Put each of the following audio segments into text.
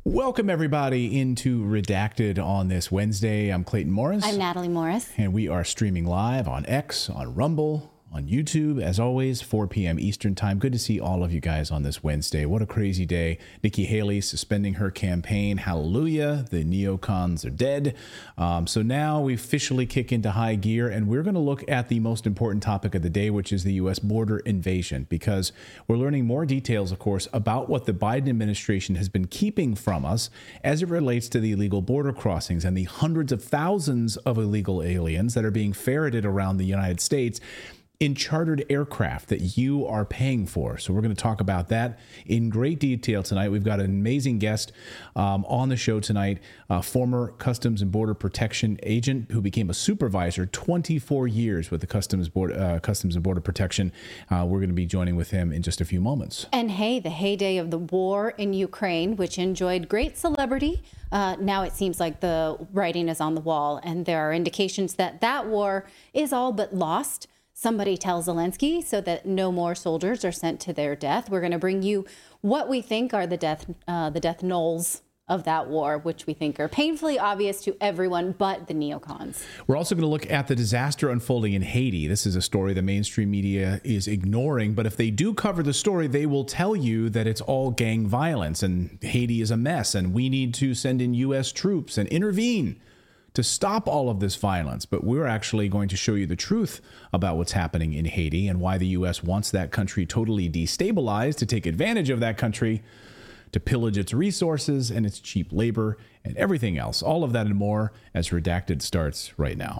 Welcome, everybody, into Redacted on this Wednesday. I'm Clayton Morris. I'm Natalie Morris. And we are streaming live on X, on Rumble, on YouTube, as always, 4 p.m. Eastern Time. Good to see all of you guys on this Wednesday. What a crazy day. Nikki Haley suspending her campaign. Hallelujah. The neocons are dead. So now we officially kick into high gear, and we're going to look at the most important topic of the day, which is the U.S. border invasion, because we're learning more details, of course, about what the Biden administration has been keeping from us as it relates to the illegal border crossings and the hundreds of thousands of illegal aliens that are being ferreted around the United States in chartered aircraft that you are paying for. So we're going to talk about that in great detail tonight. We've got an amazing guest on the show tonight, former Customs and Border Protection agent who became a supervisor 24 years with the Customs and Border Protection. We're going to be joining with him in just a few moments. And hey, the heyday of the war in Ukraine, which enjoyed great celebrity, now it seems like the writing is on the wall, and there are indications that that war is all but lost. Somebody tell Zelensky so that no more soldiers are sent to their death. We're going to bring you what we think are the death knolls of that war, which we think are painfully obvious to everyone but the neocons. We're also going to look at the disaster unfolding in Haiti. This is a story the mainstream media is ignoring, but if they do cover the story, they will tell you that it's all gang violence and Haiti is a mess and we need to send in U.S. troops and intervene to stop all of this violence. But we're actually going to show you the truth about what's happening in Haiti and why the U.S. wants that country totally destabilized to take advantage of that country, to pillage its resources and its cheap labor and everything else. All of that and more as Redacted starts right now.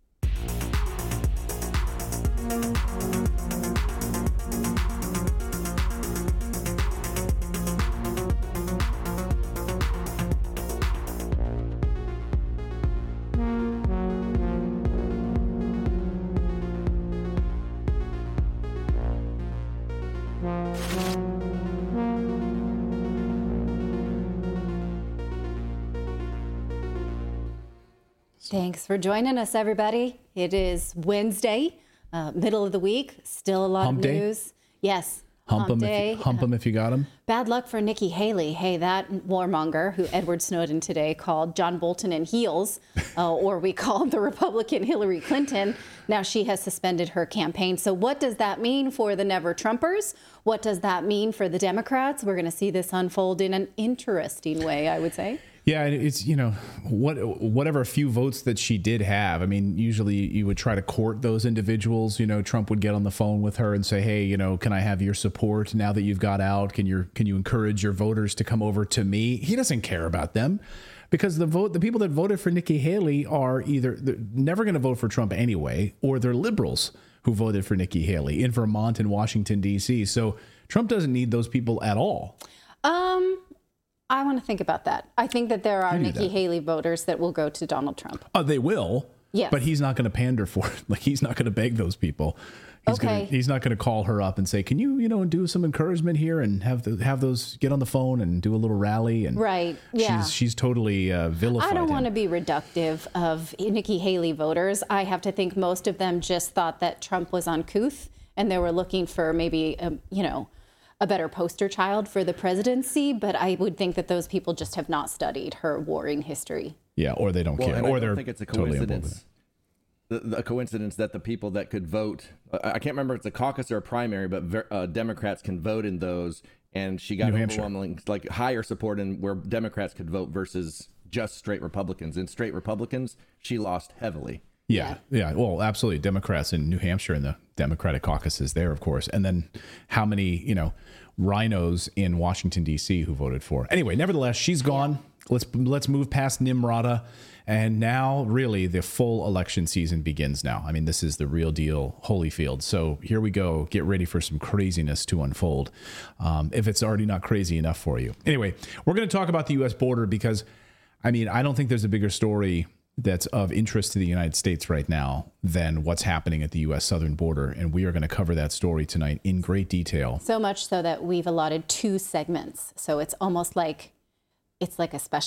Thanks for joining us, everybody. It is Wednesday, middle of the week. Still a lot Hump of day? news. Yes. Hump them if you got them. Bad luck for Nikki Haley. Hey, that warmonger who Edward Snowden today called John Bolton in heels, or we called the Republican Hillary Clinton. Now she has suspended her campaign. So what does that mean for the Never Trumpers? What does that mean for the Democrats? We're going to see this unfold in an interesting way, I would say. Yeah, it's, whatever few votes that she did have. I mean, usually you would try to court those individuals. Trump would get on the phone with her and say, hey, can I have your support now that you've got out? Can you encourage your voters to come over to me? He doesn't care about them because the people that voted for Nikki Haley are they're never going to vote for Trump anyway, or they're liberals who voted for Nikki Haley in Vermont and Washington, D.C. So Trump doesn't need those people at all. I want to think about that. I think that there are Nikki Haley voters that will go to Donald Trump. They will. Yes. But he's not going to pander for it. Like, he's not going to beg those people. He's not going to call her up and say, can you, do some encouragement here and have those get on the phone and do a little rally. And right. Yeah. She's totally vilified. I don't want to be reductive of Nikki Haley voters. I have to think most of them just thought that Trump was uncouth and they were looking for maybe, a better poster child for the presidency, but I would think that those people just have not studied her warring history. Yeah, or they don't care, or they're I think it's a coincidence. A coincidence that the people that could vote, I can't remember if it's a caucus or a primary, but Democrats can vote in those, and she got overwhelming, like higher support in where Democrats could vote versus just straight Republicans. In straight Republicans, she lost heavily. Yeah. Well, absolutely. Democrats in New Hampshire and the Democratic caucuses there, of course. And then how many, rhinos in Washington, D.C. who voted for. Anyway, nevertheless, she's gone. Let's move past Nimrata. And now, really, the full election season begins now. I mean, this is the real deal, Holyfield. So here we go. Get ready for some craziness to unfold, if it's already not crazy enough for you. Anyway, we're going to talk about the U.S. border because, I don't think there's a bigger story that's of interest to the United States right now than what's happening at the U.S. southern border. And we are going to cover that story tonight in great detail. So much so that we've allotted 2 segments. So it's almost like it's like a special.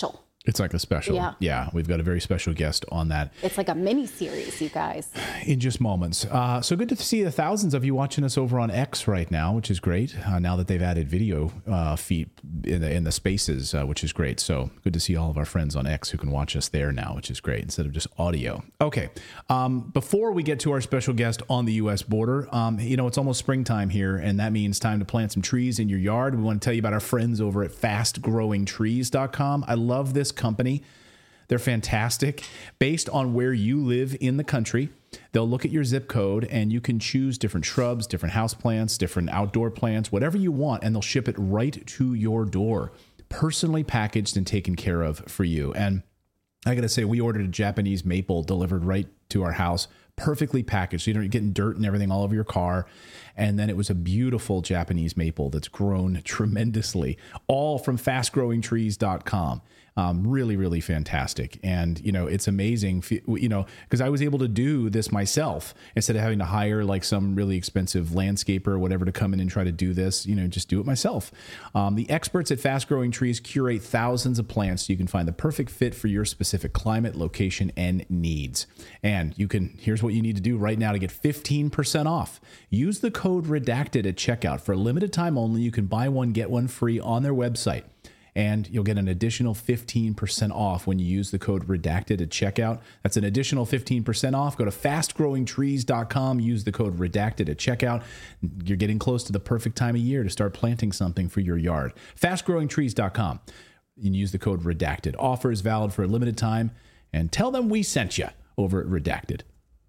It's like a special. Yeah. We've got a very special guest on that. It's like a mini series, you guys. In just moments. So good to see the thousands of you watching us over on X right now, which is great. Now that they've added video feed in the spaces, which is great. So good to see all of our friends on X who can watch us there now, which is great, instead of just audio. Okay. Before we get to our special guest on the U.S. border, it's almost springtime here, and that means time to plant some trees in your yard. We want to tell you about our friends over at fastgrowingtrees.com. I love this company. They're fantastic. Based on where you live in the country, they'll look at your zip code and you can choose different shrubs, different house plants, different outdoor plants, whatever you want, and they'll ship it right to your door, personally packaged and taken care of for you. And I got to say, we ordered a Japanese maple delivered right to our house, perfectly packaged, so you don't get dirt and everything all over your car. And then it was a beautiful Japanese maple that's grown tremendously, all from fastgrowingtrees.com. Really, really fantastic. And, it's amazing, because I was able to do this myself instead of having to hire like some really expensive landscaper or whatever to come in and try to do this, just do it myself. The experts at Fast Growing Trees curate thousands of plants so you can find the perfect fit for your specific climate, location, and needs. And here's what you need to do right now to get 15% off. Use the code REDACTED at checkout. For a limited time only, you can buy one, get one free on their website. And you'll get an additional 15% off when you use the code REDACTED at checkout. That's an additional 15% off. Go to fastgrowingtrees.com. Use the code REDACTED at checkout. You're getting close to the perfect time of year to start planting something for your yard. Fastgrowingtrees.com. You can use the code REDACTED. Offer is valid for a limited time. And tell them we sent you over at Redacted.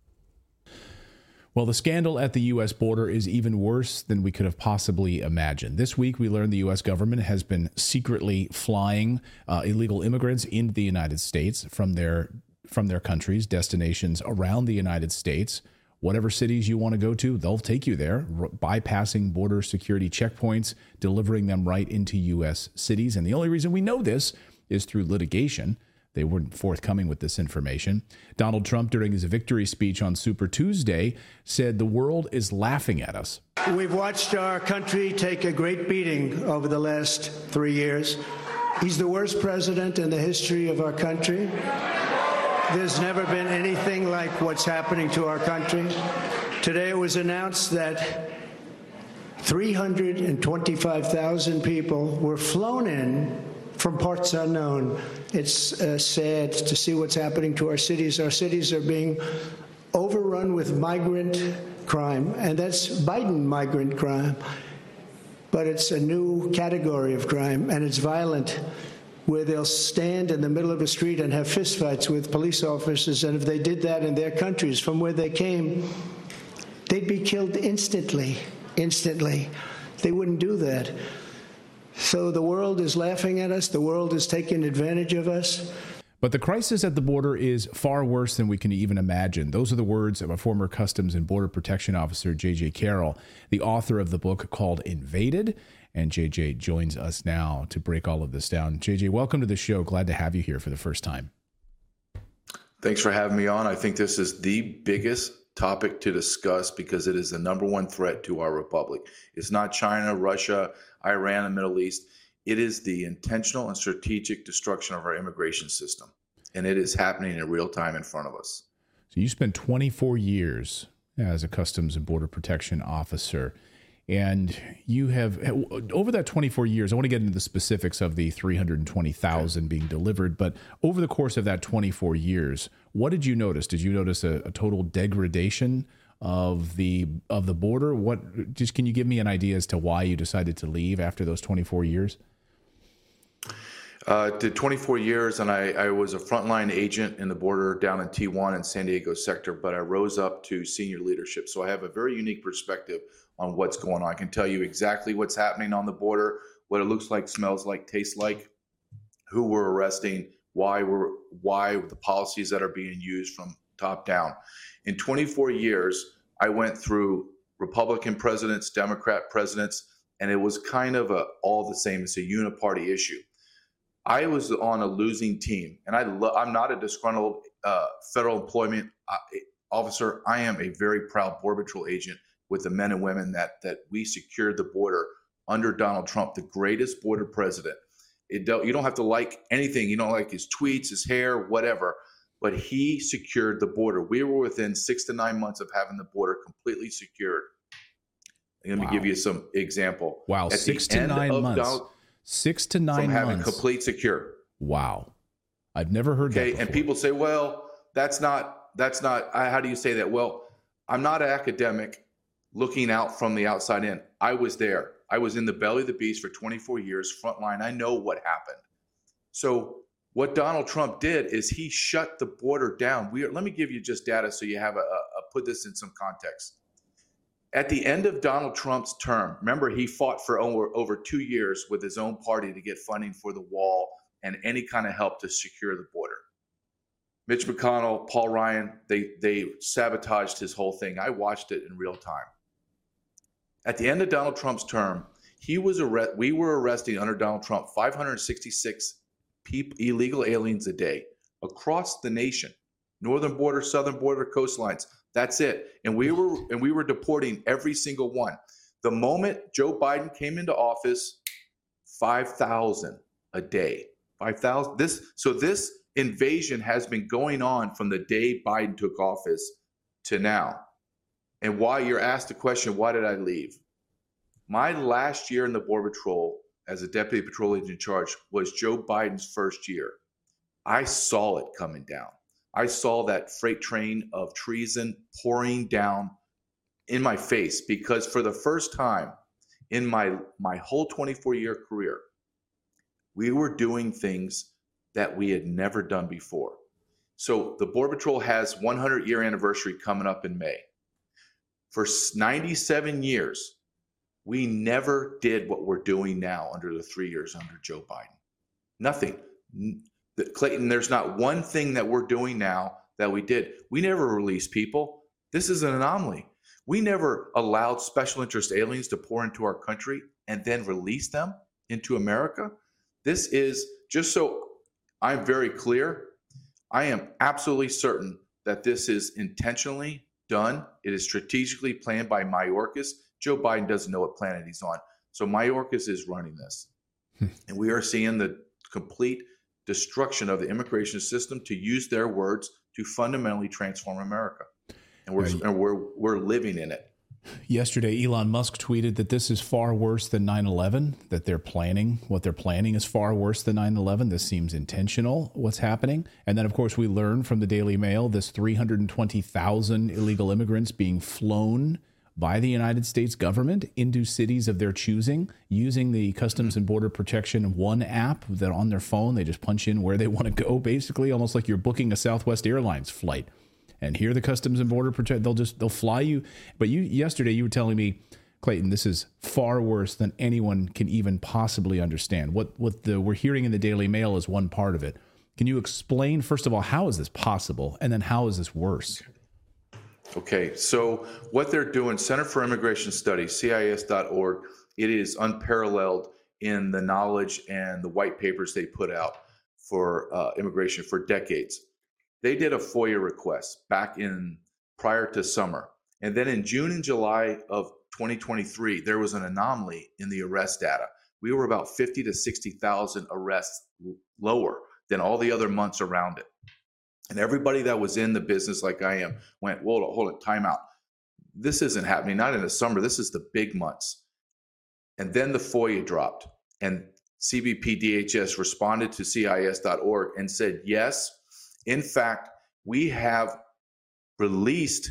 Well, the scandal at the U.S. border is even worse than we could have possibly imagined. This week, we learned the U.S. government has been secretly flying illegal immigrants into the United States from their countries, destinations around the United States. Whatever cities you want to go to, they'll take you there, bypassing border security checkpoints, delivering them right into U.S. cities. And the only reason we know this is through litigation. They weren't forthcoming with this information. Donald Trump, during his victory speech on Super Tuesday, said the world is laughing at us. We've watched our country take a great beating over the last 3 years. He's the worst president in the history of our country. There's never been anything like what's happening to our country. Today it was announced that 325,000 people were flown in from parts unknown. It's sad to see what's happening to our cities. Our cities are being overrun with migrant crime, and that's Biden migrant crime. But it's a new category of crime, and it's violent, where they'll stand in the middle of a street and have fistfights with police officers, and if they did that in their countries from where they came, they'd be killed instantly. They wouldn't do that. So the world is laughing at us. The world is taking advantage of us. But the crisis at the border is far worse than we can even imagine. Those are the words of a former Customs and Border Protection Officer, J.J. Carroll, the author of the book called Invaded. And J.J. joins us now to break all of this down. J.J., welcome to the show. Glad to have you here for the first time. Thanks for having me on. I think this is the biggest topic to discuss because it is the number one threat to our republic. It's not China, Russia, Iran, and the Middle East. It is the intentional and strategic destruction of our immigration system. And it is happening in real time in front of us. So you spent 24 years as a Customs and Border Protection officer. And you have, over that 24 years, I want to get into the specifics of the 320,000 being delivered, but over the course of that 24 years, what did you notice? Did you notice a total degradation of the border? Can you give me an idea as to why you decided to leave after those 24 years? Did 24 years, and I was a frontline agent in the border down in T1 and San Diego sector, but I rose up to senior leadership. So I have a very unique perspective on what's going on. I can tell you exactly what's happening on the border, what it looks like, smells like, tastes like, who we're arresting, why the policies that are being used from top down. In 24 years, I went through Republican presidents, Democrat presidents, and it was kind of all the same. It's a uniparty issue. I was on a losing team, and I'm not a disgruntled federal employment officer. I am a very proud Border Patrol agent with the men and women that we secured the border under Donald Trump, the greatest border president You don't have to like anything. You don't like his tweets, his hair, whatever. But he secured the border. We were within 6 to 9 months of having the border completely secured. Let me give you some example. Wow, 6 to 9 months. 6 to 9 months. From having complete secure. Wow. I've never heard that before. And people say, well, that's not, how do you say that? Well, I'm not an academic looking out from the outside in. I was there. I was in the belly of the beast for 24 years, frontline. I know what happened. So what Donald Trump did is he shut the border down. Let me give you just data so you have put this in some context. At the end of Donald Trump's term, remember, he fought for over 2 years with his own party to get funding for the wall and any kind of help to secure the border. Mitch McConnell, Paul Ryan, they sabotaged his whole thing. I watched it in real time. At the end of Donald Trump's term, we were arresting under Donald Trump 566 illegal aliens a day across the nation, northern border, southern border, coastlines. That's it. And we were deporting every single one. The moment Joe Biden came into office, 5,000 a day. 5,000. This invasion has been going on from the day Biden took office to now. And why you're asked the question, why did I leave? My last year in the Border Patrol as a deputy patrol agent in charge was Joe Biden's first year. I saw it coming down. I saw that freight train of treason pouring down in my face, because for the first time in my whole 24-year career, we were doing things that we had never done before. So the Border Patrol has 100-year anniversary coming up in May. For 97 years, we never did what we're doing now under the 3 years under Joe Biden. Nothing. Clayton, there's not one thing that we're doing now that we did. We never released people. This is an anomaly. We never allowed special interest aliens to pour into our country and then release them into America. This is, just so I'm very clear, I am absolutely certain that this is intentionally done. It is strategically planned by Mayorkas. Joe Biden doesn't know what planet he's on. So Mayorkas is running this. And we are seeing the complete destruction of the immigration system, to use their words, to fundamentally transform America. And we're living in it. Yesterday, Elon Musk tweeted that this is far worse than 9/11, that what they're planning is far worse than 9/11. This seems intentional, what's happening. And then, of course, we learned from the Daily Mail, this 320,000 illegal immigrants being flown by the United States government into cities of their choosing, using the Customs and Border Protection One app that on their phone, they just punch in where they want to go, basically, almost like you're booking a Southwest Airlines flight. And here the Customs and Border Protection, they'll fly you. But yesterday you were telling me, Clayton, this is far worse than anyone can even possibly understand. What we're hearing in the Daily Mail is one part of it. Can you explain, first of all, how is this possible? And then how is this worse? Okay, so what they're doing, Center for Immigration Studies, CIS.org, it is unparalleled in the knowledge and the white papers they put out for immigration for decades. They did a FOIA request back prior to summer. And then in June and July of 2023, there was an anomaly in the arrest data. We were about 50 to 60,000 arrests lower than all the other months around it. And everybody that was in the business like I am went, whoa, hold it, time out. This isn't happening, not in the summer. This is the big months. And then the FOIA dropped. And CBP DHS responded to CIS.org and said, yes, in fact, we have released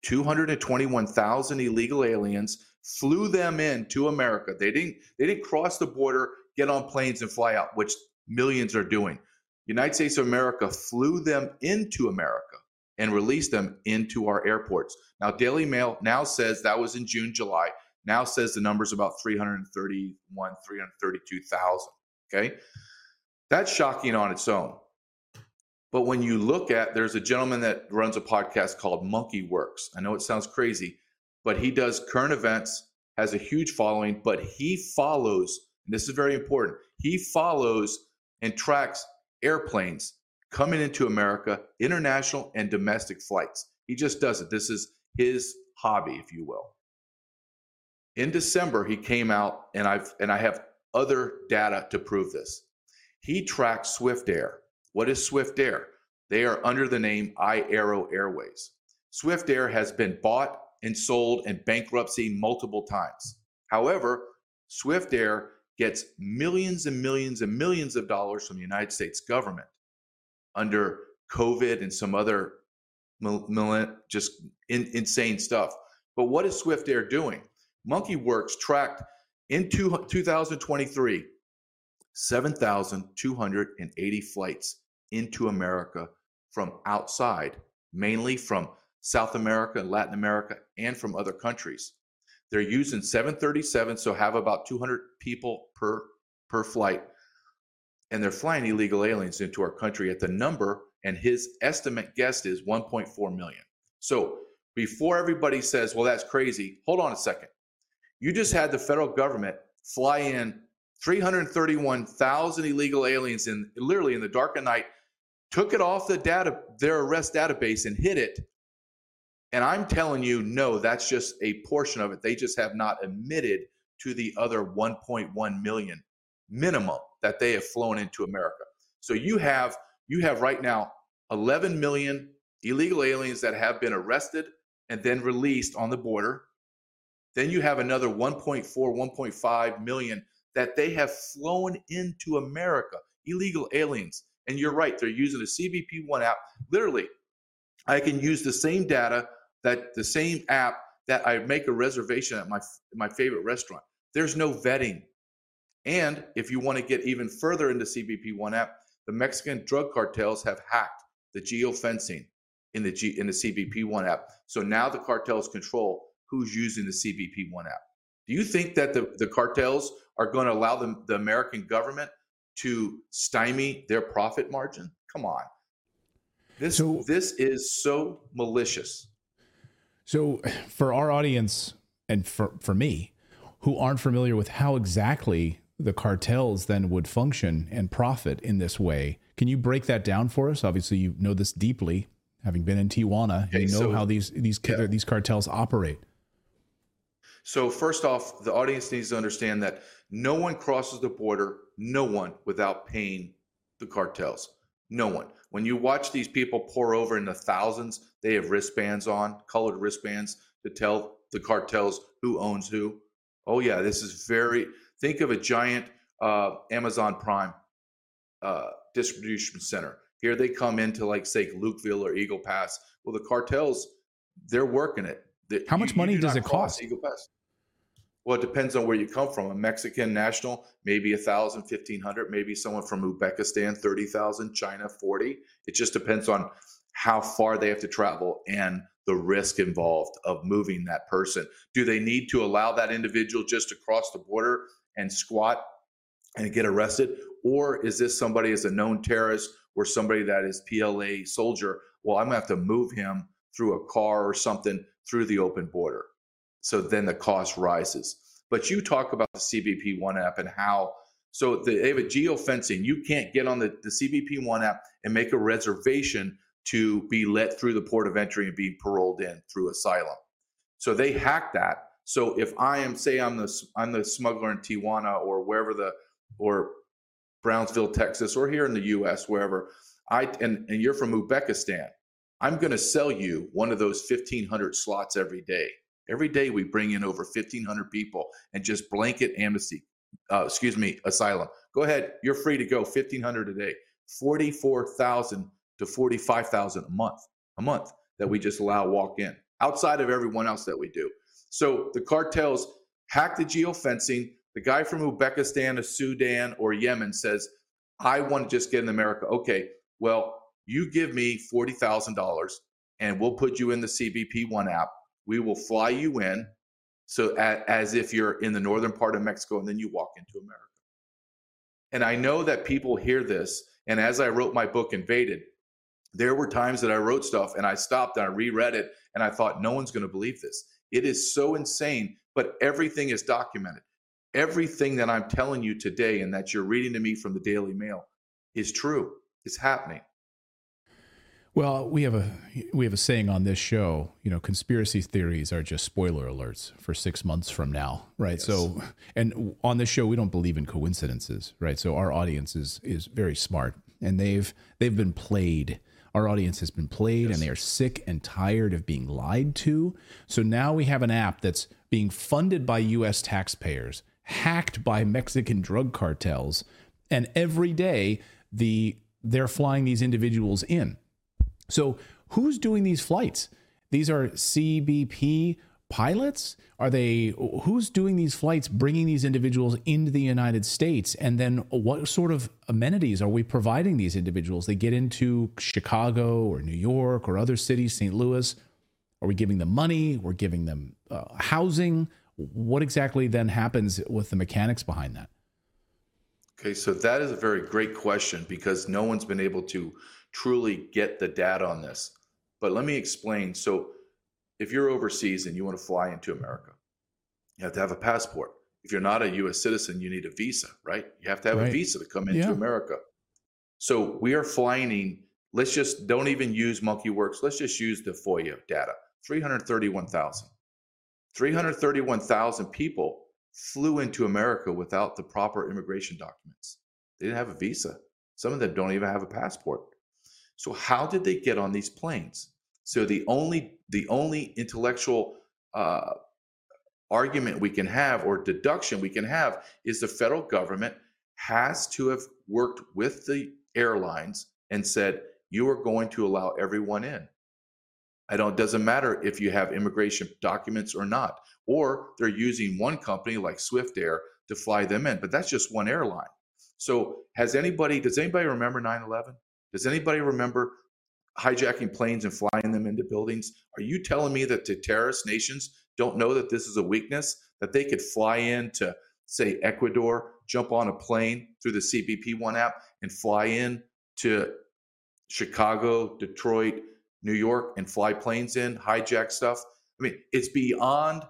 221,000 illegal aliens, flew them into America. They didn't cross the border, get on planes and fly out, which millions are doing. United States of America flew them into America and released them into our airports. Now, Daily Mail now says that was in June, July, now says the number's about 332,000. Okay. That's shocking on its own. But when you look at, there's a gentleman that runs a podcast called Monkey Works. I know it sounds crazy, but he does current events, has a huge following, but he follows, and this is very important, he follows and tracks airplanes coming into America, international and domestic flights. He just does it. This is his hobby, if you will. In December, he came out, and I have other data to prove this. He tracks Swift Air. What is Swift Air? They are under the name iAero Airways. Swift Air has been bought and sold and bankruptcy multiple times. However, Swift Air gets millions and millions and millions of dollars from the United States government under COVID and some other just insane stuff. But what is Swift Air doing? MonkeyWorks tracked in 2023, 7,280 flights into America from outside, mainly from South America, Latin America, and from other countries. They're using 737, so have about 200 people per flight, and they're flying illegal aliens into our country at the number, and his estimate guess is 1.4 million. So before everybody says, well, that's crazy, hold on a second. You just had the federal government fly in 331,000 illegal aliens literally in the dark of night, took it off their arrest database and hid it. And I'm telling you, no, that's just a portion of it. They just have not admitted to the other 1.1 million minimum that they have flown into America. So you have right now 11 million illegal aliens that have been arrested and then released on the border. Then you have another 1.4, 1.5 million that they have flown into America, illegal aliens. And you're right, they're using the CBP-1 app. Literally, I can use the same data, the same app that I make a reservation at my favorite restaurant. There's no vetting. And if you want to get even further into CBP-1 app, the Mexican drug cartels have hacked the geofencing in the CBP-1 app. So now the cartels control who's using the CBP-1 app. Do you think that the cartels are going to allow the American government to stymie their profit margin? Come on. This is so malicious. So for our audience and for me, who aren't familiar with how exactly the cartels then would function and profit in this way, can you break that down for us? Obviously, you know this deeply, having been in Tijuana. Okay, you know how these cartels operate. So first off, the audience needs to understand that no one crosses the border, no one, without paying the cartels. No one. When you watch these people pour over in the thousands, they have wristbands on, colored wristbands to tell the cartels who owns who. Oh yeah, this is think of a giant Amazon Prime distribution center. Here they come into, like, say, Lukeville or Eagle Pass. Well, the cartels, they're working it. How much money does it cost? Eagle Pass. Well, it depends on where you come from. A Mexican national, maybe 1,000, 1,500. Maybe someone from Uzbekistan, 30,000. China, 40. It just depends on how far they have to travel and the risk involved of moving that person. Do they need to allow that individual just to cross the border and squat and get arrested? Or is this somebody as a known terrorist or somebody that is PLA soldier? Well, I'm going to have to move him through a car or something through the open border. So then the cost rises. But you talk about the CBP-1 app and how, they have a geofencing. You can't get on the CBP-1 app and make a reservation to be let through the port of entry and be paroled in through asylum. So they hack that. So if I'm the smuggler in Tijuana or wherever or Brownsville, Texas, or here in the U.S., wherever, and you're from Uzbekistan, I'm going to sell you one of those 1,500 slots every day. Every day we bring in over 1,500 people and just blanket asylum. Go ahead. You're free to go. 1,500 a day, 44,000 to 45,000 a month that we just allow walk in outside of everyone else that we do. So the cartels hack the geofencing. The guy from Uzbekistan or Sudan or Yemen says, I want to just get in America. Okay, well, you give me $40,000 and we'll put you in the CBP-1 app. We will fly you in as if you're in the northern part of Mexico, and then you walk into America. And I know that people hear this, and as I wrote my book, Invaded, there were times that I wrote stuff and I stopped and I reread it and I thought, no one's going to believe this. It is so insane, but everything is documented. Everything that I'm telling you today and that you're reading to me from the Daily Mail is true. It's happening. Well, we have a saying on this show, conspiracy theories are just spoiler alerts for 6 months from now, right? Yes. So, and on this show, we don't believe in coincidences, right? So our audience is very smart, and they've been played. Our audience has been played, yes. And they are sick and tired of being lied to. So now we have an app that's being funded by U.S. taxpayers, hacked by Mexican drug cartels, and every day they're flying these individuals in. So who's doing these flights? These are CBP pilots? Who's doing these flights, bringing these individuals into the United States? And then what sort of amenities are we providing these individuals? They get into Chicago or New York or other cities, St. Louis. Are we giving them money? We're giving them housing. What exactly then happens with the mechanics behind that? Okay, so that is a very great question because no one's been able to truly get the data on this. But let me explain. So if you're overseas and you want to fly into America, you have to have a passport. If you're not a U.S. citizen, you need a visa, right? You have to have a visa to come into America. So we are flying, let's just don't even use MonkeyWorks. Let's just use the FOIA data, 331,000. 331,000 people flew into America without the proper immigration documents. They didn't have a visa. Some of them don't even have a passport. So how did they get on these planes? So the only intellectual argument we can have or deduction we can have is the federal government has to have worked with the airlines and said, you are going to allow everyone in. It doesn't matter if you have immigration documents or not, or they're using one company like Swift Air to fly them in, but that's just one airline. So does anybody remember 9/11? Does anybody remember hijacking planes and flying them into buildings? Are you telling me that the terrorist nations don't know that this is a weakness, that they could fly into, say, Ecuador, jump on a plane through the CBP One app and fly in to Chicago, Detroit, New York and fly planes in, hijack stuff? I mean, it's beyond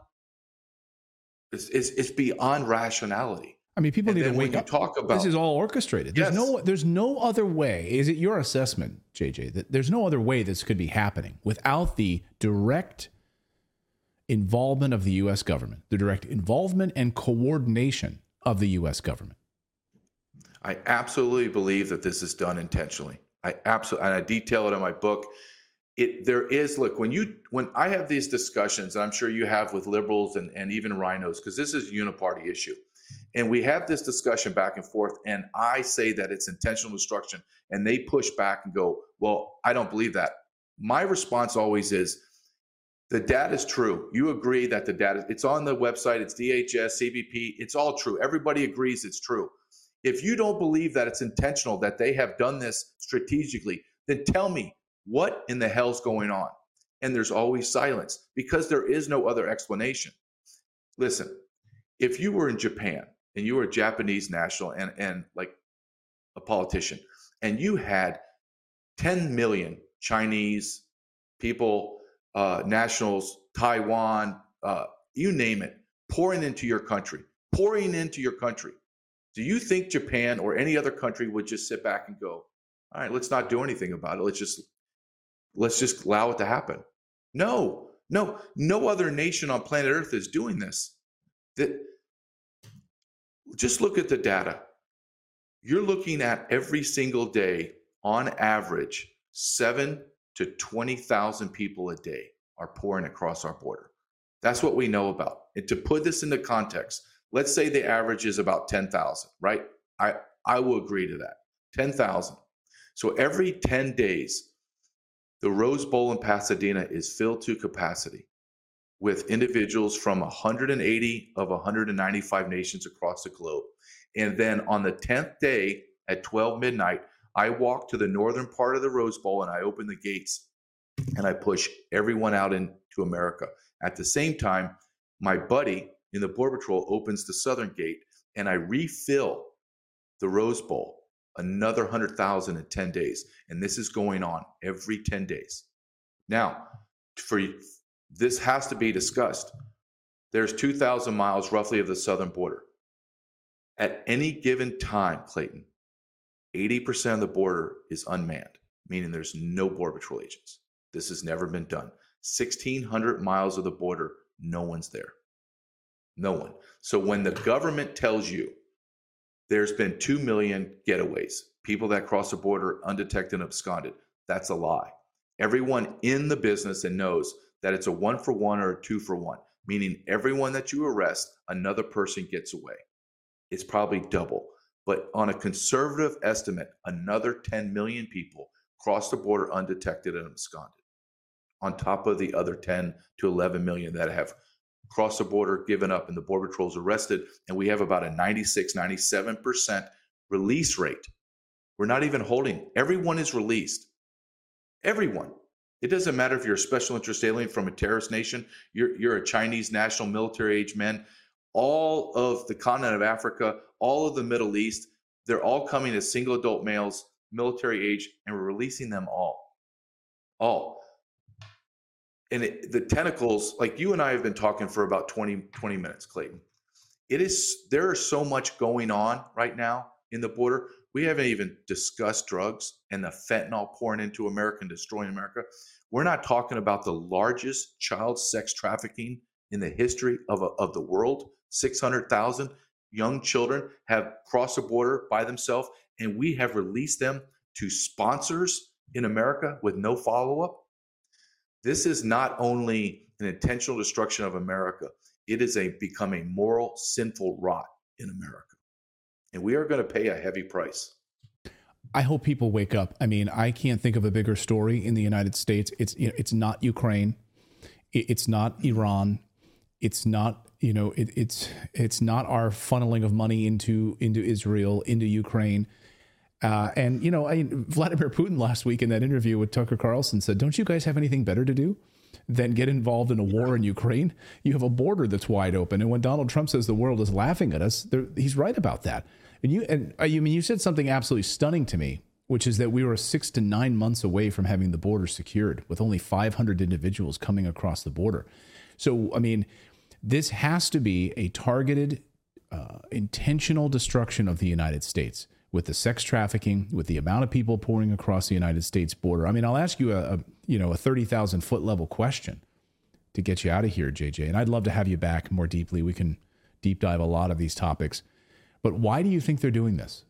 rationality. I mean, people need to wake up. Talk about this is all orchestrated. There's no other way. Is it your assessment, JJ, that there's no other way this could be happening without the direct involvement of the U.S. government, the direct involvement and coordination of the U.S. government? I absolutely believe that this is done intentionally. And I detail it in my book. When I have these discussions, and I'm sure you have with liberals and even rhinos, because this is a uniparty issue. And we have this discussion back and forth, and I say that it's intentional destruction, and they push back and go, well, I don't believe that. My response always is, the data is true. You agree that the data, it's on the website, it's DHS, CBP, it's all true. Everybody agrees it's true. If you don't believe that it's intentional, that they have done this strategically, then tell me what in the hell's going on. And there's always silence because there is no other explanation. Listen, if you were in Japan and you were a Japanese national and like a politician, and you had 10 million Chinese people, nationals, Taiwan, you name it, pouring into your country, do you think Japan or any other country would just sit back and go, all right, let's not do anything about it. Let's just allow it to happen? No other nation on planet Earth is doing this. Just look at the data. You're looking at every single day, on average, 7,000 to 20,000 people a day are pouring across our border. That's what we know about. And to put this into context, let's say the average is about 10,000, right? I will agree to that. 10,000. So every 10 days, the Rose Bowl in Pasadena is filled to capacity with individuals from 180 of 195 nations across the globe. And then on the 10th day at 12 midnight, I walk to the northern part of the Rose Bowl and I open the gates and I push everyone out into America. At the same time, my buddy in the Border Patrol opens the southern gate and I refill the Rose Bowl, another 100,000 in 10 days. And this is going on every 10 days. Now, this has to be discussed. There's 2,000 miles roughly of the southern border. At any given time, Clayton, 80% of the border is unmanned. meaning there's no Border Patrol agents. This has never been done. 1,600 miles of the border, no one's there. No one. So when the government tells you there's been 2 million getaways, people that cross the border undetected and absconded, that's a lie. Everyone in the business and knows that it's a 1-for-1 or a 2-for-1, meaning everyone that you arrest, another person gets away. It's probably double. But on a conservative estimate, another 10 million people cross the border undetected and absconded, on top of the other 10 to 11 million that have crossed the border, given up, and the Border Patrol's arrested. And we have about a 96, 97% release rate. We're not even holding. Everyone is released. Everyone. It doesn't matter if you're a special interest alien from a terrorist nation, you're a Chinese national, military-age men, all of the continent of Africa, all of the Middle East, they're all coming as single adult males, military age, and we're releasing them all. All. And the tentacles, like you and I have been talking for about 20 minutes, Clayton. There is so much going on right now in the border. We haven't even discussed drugs and the fentanyl pouring into America and destroying America. We're not talking about the largest child sex trafficking in the history of the world. 600,000 young children have crossed the border by themselves, and we have released them to sponsors in America with no follow-up. This is not only an intentional destruction of America, it is become a moral, sinful rot in America. And we are going to pay a heavy price. I hope people wake up. I mean, I can't think of a bigger story in the United States. It's not Ukraine. It's not Iran. It's not, it's not our funneling of money into Israel, into Ukraine. And Vladimir Putin last week in that interview with Tucker Carlson said, don't you guys have anything better to do than get involved in a war in Ukraine? You have a border that's wide open. And when Donald Trump says the world is laughing at us, he's right about that. And you said something absolutely stunning to me, which is that we were 6 to 9 months away from having the border secured with only 500 individuals coming across the border. So, I mean, this has to be a targeted, intentional destruction of the United States with the sex trafficking, with the amount of people pouring across the United States border. I mean, I'll ask you a 30,000 foot level question to get you out of here, JJ. And I'd love to have you back more deeply. We can deep dive a lot of these topics. But why do you think they're doing this?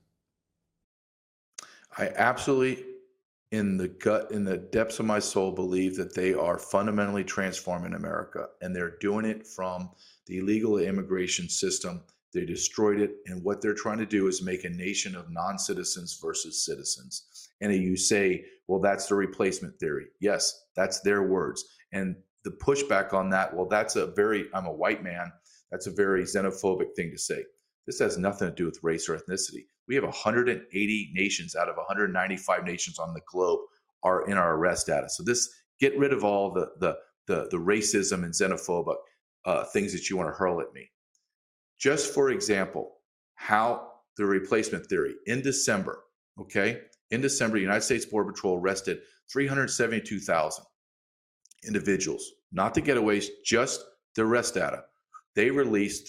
I absolutely, in the depths of my soul, believe that they are fundamentally transforming America. And they're doing it from the illegal immigration system. They destroyed it. And what they're trying to do is make a nation of non-citizens versus citizens. And you say, well, that's the replacement theory. Yes, that's their words. And the pushback on that, well, I'm a white man. That's a very xenophobic thing to say. This has nothing to do with race or ethnicity. We have 180 nations out of 195 nations on the globe are in our arrest data. So get rid of all the racism and xenophobic things that you want to hurl at me. Just for example, how the replacement theory in December, the United States Border Patrol arrested 372,000 individuals, not the getaways, just the arrest data. They released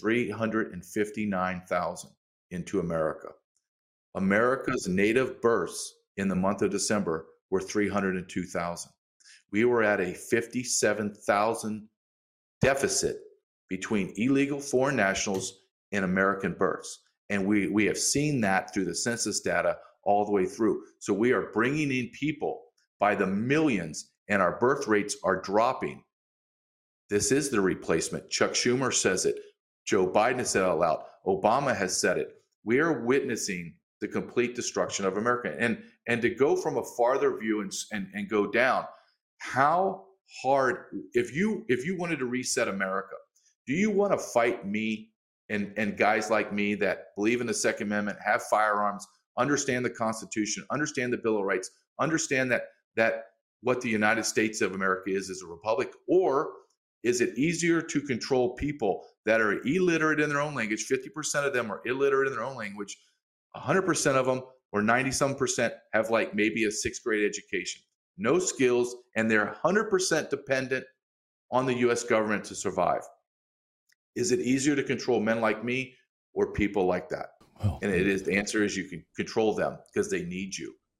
359,000 into America. America's native births in the month of December were 302,000. We were at a 57,000 deficit between illegal foreign nationals and American births. And we have seen that through the census data all the way through. So we are bringing in people by the millions, and our birth rates are dropping. This is the replacement. Chuck Schumer says it. Joe Biden has said it out loud. Obama has said it. We are witnessing the complete destruction of America. And to go from a farther view and go down, how hard, if you wanted to reset America, do you want to fight me and guys like me that believe in the Second Amendment, have firearms, understand the Constitution, understand the Bill of Rights, understand that what the United States of America is a republic? Or is it easier to control people that are illiterate in their own language? 50% of them are illiterate in their own language. 100% of them, or 90-some%, have like maybe a 6th grade education, no skills, and they're 100% dependent on the U.S. government to survive. Is it easier to control men like me or people like that? Well, and the answer is you can control them because they need you.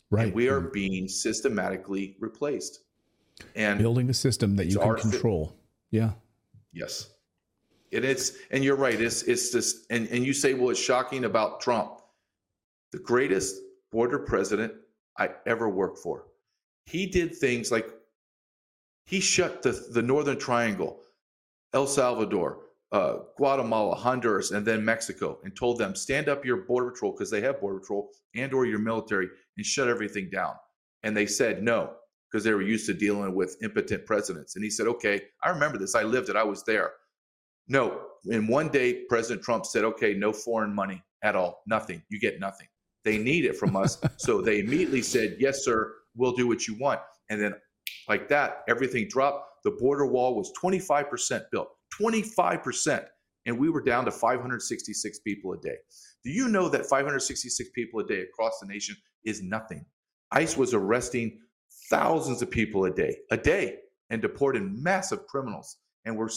Right. And we are being systematically replaced. And building a system that you can control. Yeah. Yes. And you're right. It's this, and you say, well, it's shocking about Trump. The greatest border president I ever worked for. He did things like he shut the Northern Triangle, El Salvador, Guatemala, Honduras, and then Mexico, and told them, stand up your border patrol, because they have border patrol, and or your military, and shut everything down. And they said no, because they were used to dealing with impotent presidents. And he said, okay, I remember this. I lived it. I was there. No. In one day, President Trump said, okay, no foreign money at all. Nothing. You get nothing. They need it from us. So they immediately said, yes, sir, we'll do what you want. And then like that, everything dropped. The border wall was 25% built, 25%. And we were down to 566 people a day. Do you know that 566 people a day across the nation is nothing? ICE was arresting thousands of people a day, and deporting massive criminals. And we're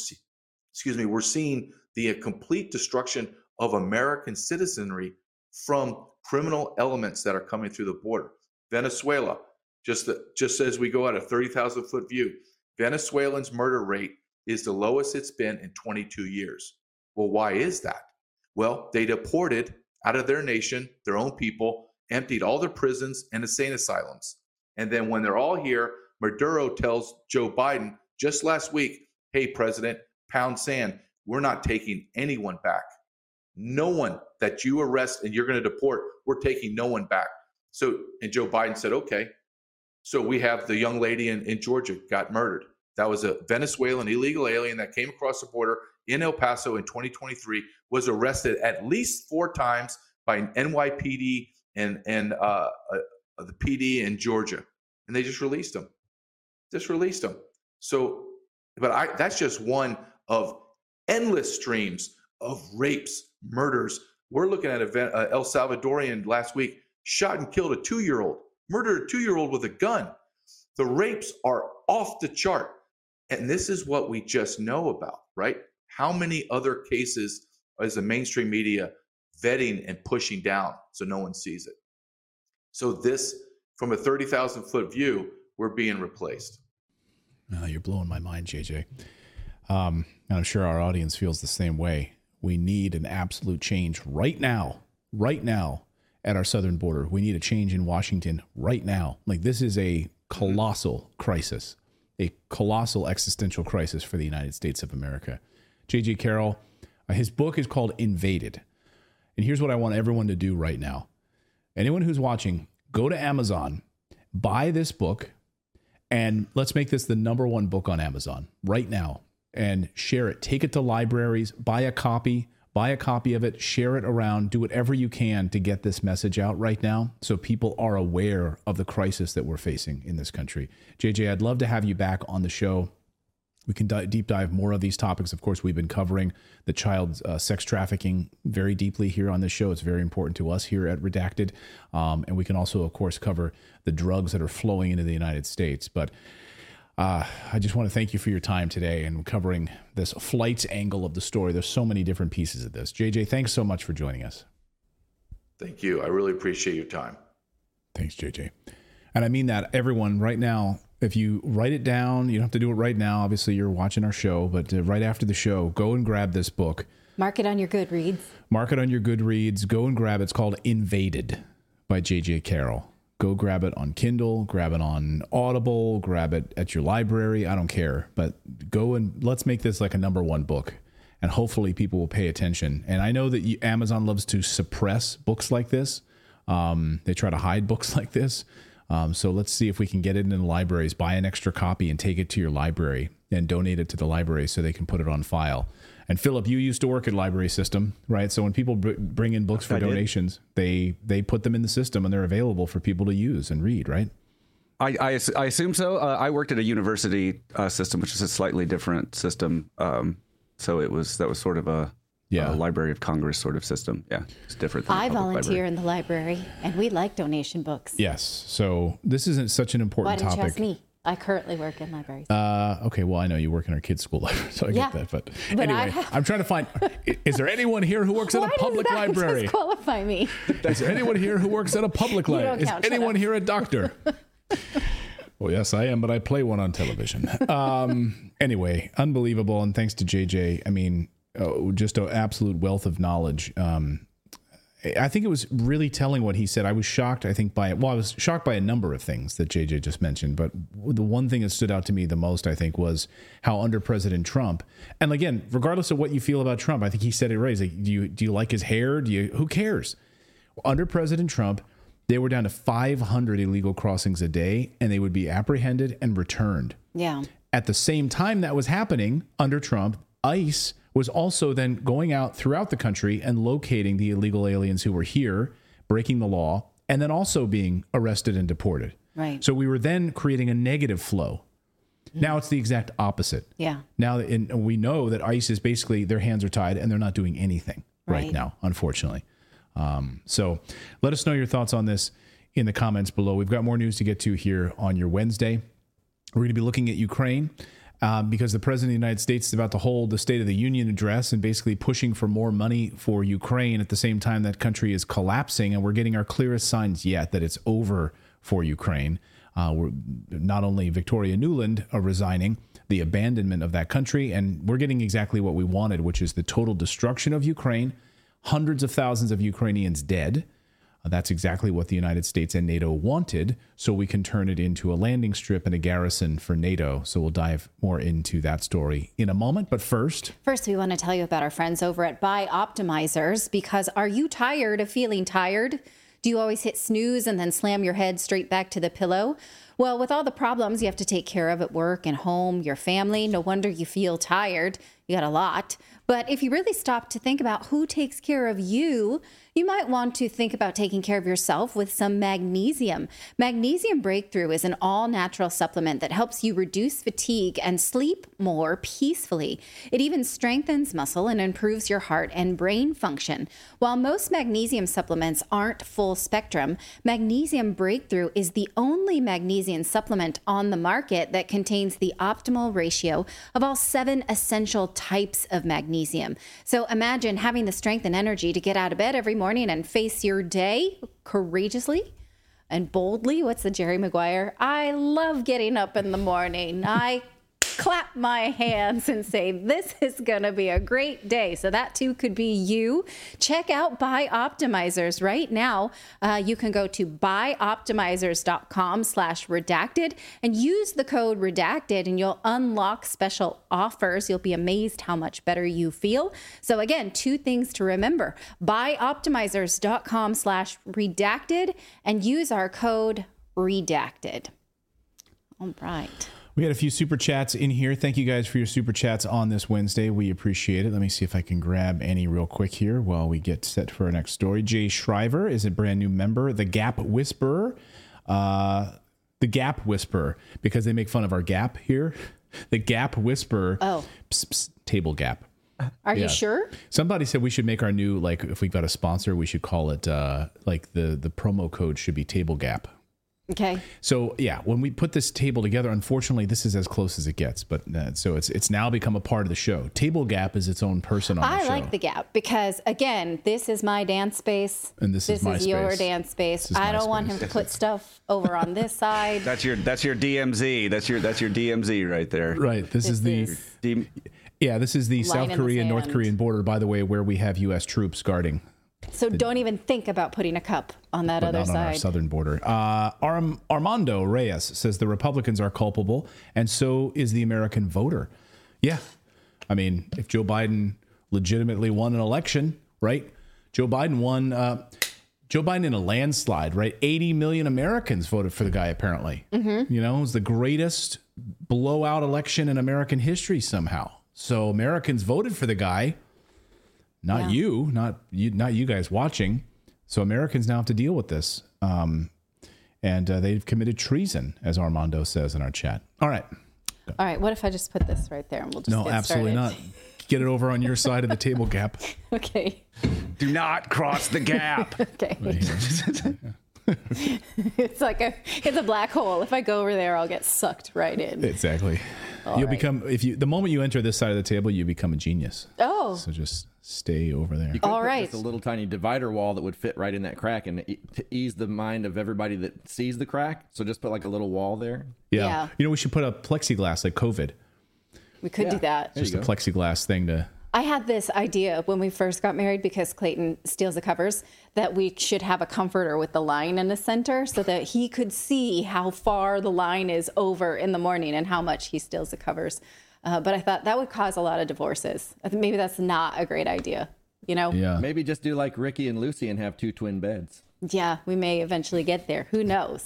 seeing the complete destruction of American citizenry from criminal elements that are coming through the border. Venezuela, just as we go at a 30,000 foot view, Venezuelans' murder rate is the lowest it's been in 22 years. Well, why is that? Well, they deported out of their nation, their own people, emptied all their prisons and insane asylums. And then when they're all here, Maduro tells Joe Biden just last week, hey, President, pound sand, we're not taking anyone back. No one that you arrest and you're going to deport, we're taking no one back. So, and Joe Biden said, okay. So we have the young lady in Georgia got murdered. That was a Venezuelan illegal alien that came across the border in El Paso in 2023, was arrested at least 4 times by NYPD and the PD in Georgia. And they just released him. So, but that's just one of endless streams of rapes, murders. We're looking at El Salvadorian last week, shot and killed a 2-year-old, murdered a 2-year-old with a gun. The rapes are off the chart. And this is what we just know about, right? How many other cases is the mainstream media vetting and pushing down so no one sees it? So this, from a 30,000 foot view, we're being replaced. You're blowing my mind, JJ. And I'm sure our audience feels the same way. We need an absolute change right now at our southern border. We need a change in Washington right now. Like, this is a colossal crisis, a colossal existential crisis for the United States of America. J.J. Carroll, his book is called Invaded. And here's what I want everyone to do right now. Anyone who's watching, go to Amazon, buy this book, and let's make this the #1 book on Amazon right now, and share it. Take it to libraries, buy a copy of it, share it around, do whatever you can to get this message out right now so people are aware of the crisis that we're facing in this country. JJ, I'd love to have you back on the show. We can deep dive more of these topics. Of course, we've been covering the child sex trafficking very deeply here on this show. It's very important to us here at Redacted. And we can also, of course, cover the drugs that are flowing into the United States. But I just want to thank you for your time today and covering this flights angle of the story. There's so many different pieces of this. JJ, thanks so much for joining us. Thank you. I really appreciate your time. Thanks, JJ. And I mean that, everyone, right now, if you write it down, you don't have to do it right now. Obviously, you're watching our show, but right after the show, go and grab this book. Mark it on your Goodreads. Go and grab it. It's called Invaded by J.J. Carroll. Go grab it on Kindle, grab it on Audible, grab it at your library. I don't care, but go and let's make this like a #1 book, and hopefully people will pay attention. And I know that Amazon loves to suppress books like this. They try to hide books like this. So let's see if we can get it in the libraries, buy an extra copy and take it to your library and donate it to the library so they can put it on file. And Philip, you used to work at Library System, right? So when people bring in books for donations, they put them in the system and they're available for people to use and read, right? I assume so. I worked at a university system, which is a slightly different system. So that was sort of a Library of Congress sort of system. Yeah, it's different. I volunteer in the library, and we like donation books. Yes. So this isn't such an important topic. Why don't you ask me? I currently work in libraries. Okay, well, I know you work in our kids' school library, so I get that. But anyway, I'm trying to find, is there anyone here who works at a public library? Disqualify me. Is there anyone here who works at a public library? Is anyone here a doctor? Well, yes, I am, but I play one on television. Anyway, unbelievable. And thanks to JJ. I mean, just an absolute wealth of knowledge. I think it was really telling what he said. I was shocked, I was shocked by a number of things that JJ just mentioned. But the one thing that stood out to me the most, I think, was how under President Trump, and again, regardless of what you feel about Trump, I think he said it right. He's like, do you like his hair? Who cares? Under President Trump, they were down to 500 illegal crossings a day, and they would be apprehended and returned. Yeah. At the same time that was happening under Trump, ICE was also then going out throughout the country and locating the illegal aliens who were here, breaking the law, and then also being arrested and deported. Right. So we were then creating a negative flow. Now it's the exact opposite. Yeah. Now we know that ICE is basically, their hands are tied and they're not doing anything right now, unfortunately. So let us know your thoughts on this in the comments below. We've got more news to get to here on your Wednesday. We're going to be looking at Ukraine. Because the president of the United States is about to hold the State of the Union address and basically pushing for more money for Ukraine at the same time that country is collapsing. And we're getting our clearest signs yet that it's over for Ukraine. We're not only Victoria Nuland resigning, the abandonment of that country, and we're getting exactly what we wanted, which is the total destruction of Ukraine, hundreds of thousands of Ukrainians dead. That's exactly what the United States and NATO wanted, so we can turn it into a landing strip and a garrison for NATO. So we'll dive more into that story in a moment. But first, we want to tell you about our friends over at Buy Optimizers, because are you tired of feeling tired? Do you always hit snooze and then slam your head straight back to the pillow? Well, with all the problems you have to take care of at work and home, your family, no wonder you feel tired. You got a lot. But if you really stop to think about who takes care of you, you might want to think about taking care of yourself with some magnesium. Magnesium Breakthrough is an all-natural supplement that helps you reduce fatigue and sleep more peacefully. It even strengthens muscle and improves your heart and brain function. While most magnesium supplements aren't full spectrum, Magnesium Breakthrough is the only magnesium supplement on the market that contains the optimal ratio of all 7 essential types of magnesium. So imagine having the strength and energy to get out of bed every morning and face your day courageously and boldly. What's the Jerry Maguire? I love getting up in the morning. I clap my hands and say, this is going to be a great day. So that too could be you. Check out Buy Optimizers right now. You can go to buyoptimizers.com/redacted and use the code redacted, and you'll unlock special offers. You'll be amazed how much better you feel. So again, 2 things to remember: buyoptimizers.com/redacted and use our code redacted. All right. We had a few super chats in here. Thank you guys for your super chats on this Wednesday. We appreciate it. Let me see if I can grab any real quick here while we get set for our next story. Jay Shriver is a brand new member. The Gap Whisperer. The Gap Whisperer, because they make fun of our Gap here. The Gap Whisperer. Oh. Psst, psst, table Gap. Are you sure? Somebody said we should make our new, like, if we got a sponsor, we should call it, like the promo code should be Table Gap. Okay. So yeah, when we put this table together, unfortunately, this is as close as it gets. But so it's now become a part of the show. Table Gap is its own person on the show. I like the Gap because, again, this is my dance space, and this is my space. Your dance space. I don't want him to put stuff over on this side. That's your DMZ. That's your DMZ right there. Right. This is the South Korean North Korean border. By the way, where we have U.S. troops guarding. So don't even think about putting a cup on that other side. On our southern border. Armando Reyes says the Republicans are culpable, and so is the American voter. Yeah. I mean, if Joe Biden legitimately won an election, right? Joe Biden won in a landslide, right? 80 million Americans voted for the guy, apparently. Mm-hmm. You know, it was the greatest blowout election in American history somehow. So Americans voted for the guy. Not you guys watching. So Americans now have to deal with this. And they've committed treason, as Armando says in our chat. All right. All right. What if I just put this right there and we'll just No, get absolutely started? not. Get it over on your side of the table Gap. Okay. Do not cross the gap. Okay. Right here. It's a black hole. If I go over there, I'll get sucked right in. Exactly. You'll become, the moment you enter this side of the table, you become a genius. Oh. So just stay over there. You could put just a little tiny divider wall that would fit right in that crack and to ease the mind of everybody that sees the crack. So just put like a little wall there. Yeah. We should put up plexiglass like COVID. We could do that. Just a plexiglass thing to... I had this idea when we first got married, because Clayton steals the covers, that we should have a comforter with the line in the center so that he could see how far the line is over in the morning and how much he steals the covers. But I thought that would cause a lot of divorces. I think maybe that's not a great idea, Yeah. Maybe just do like Ricky and Lucy and have 2 twin beds. Yeah, we may eventually get there. Who knows?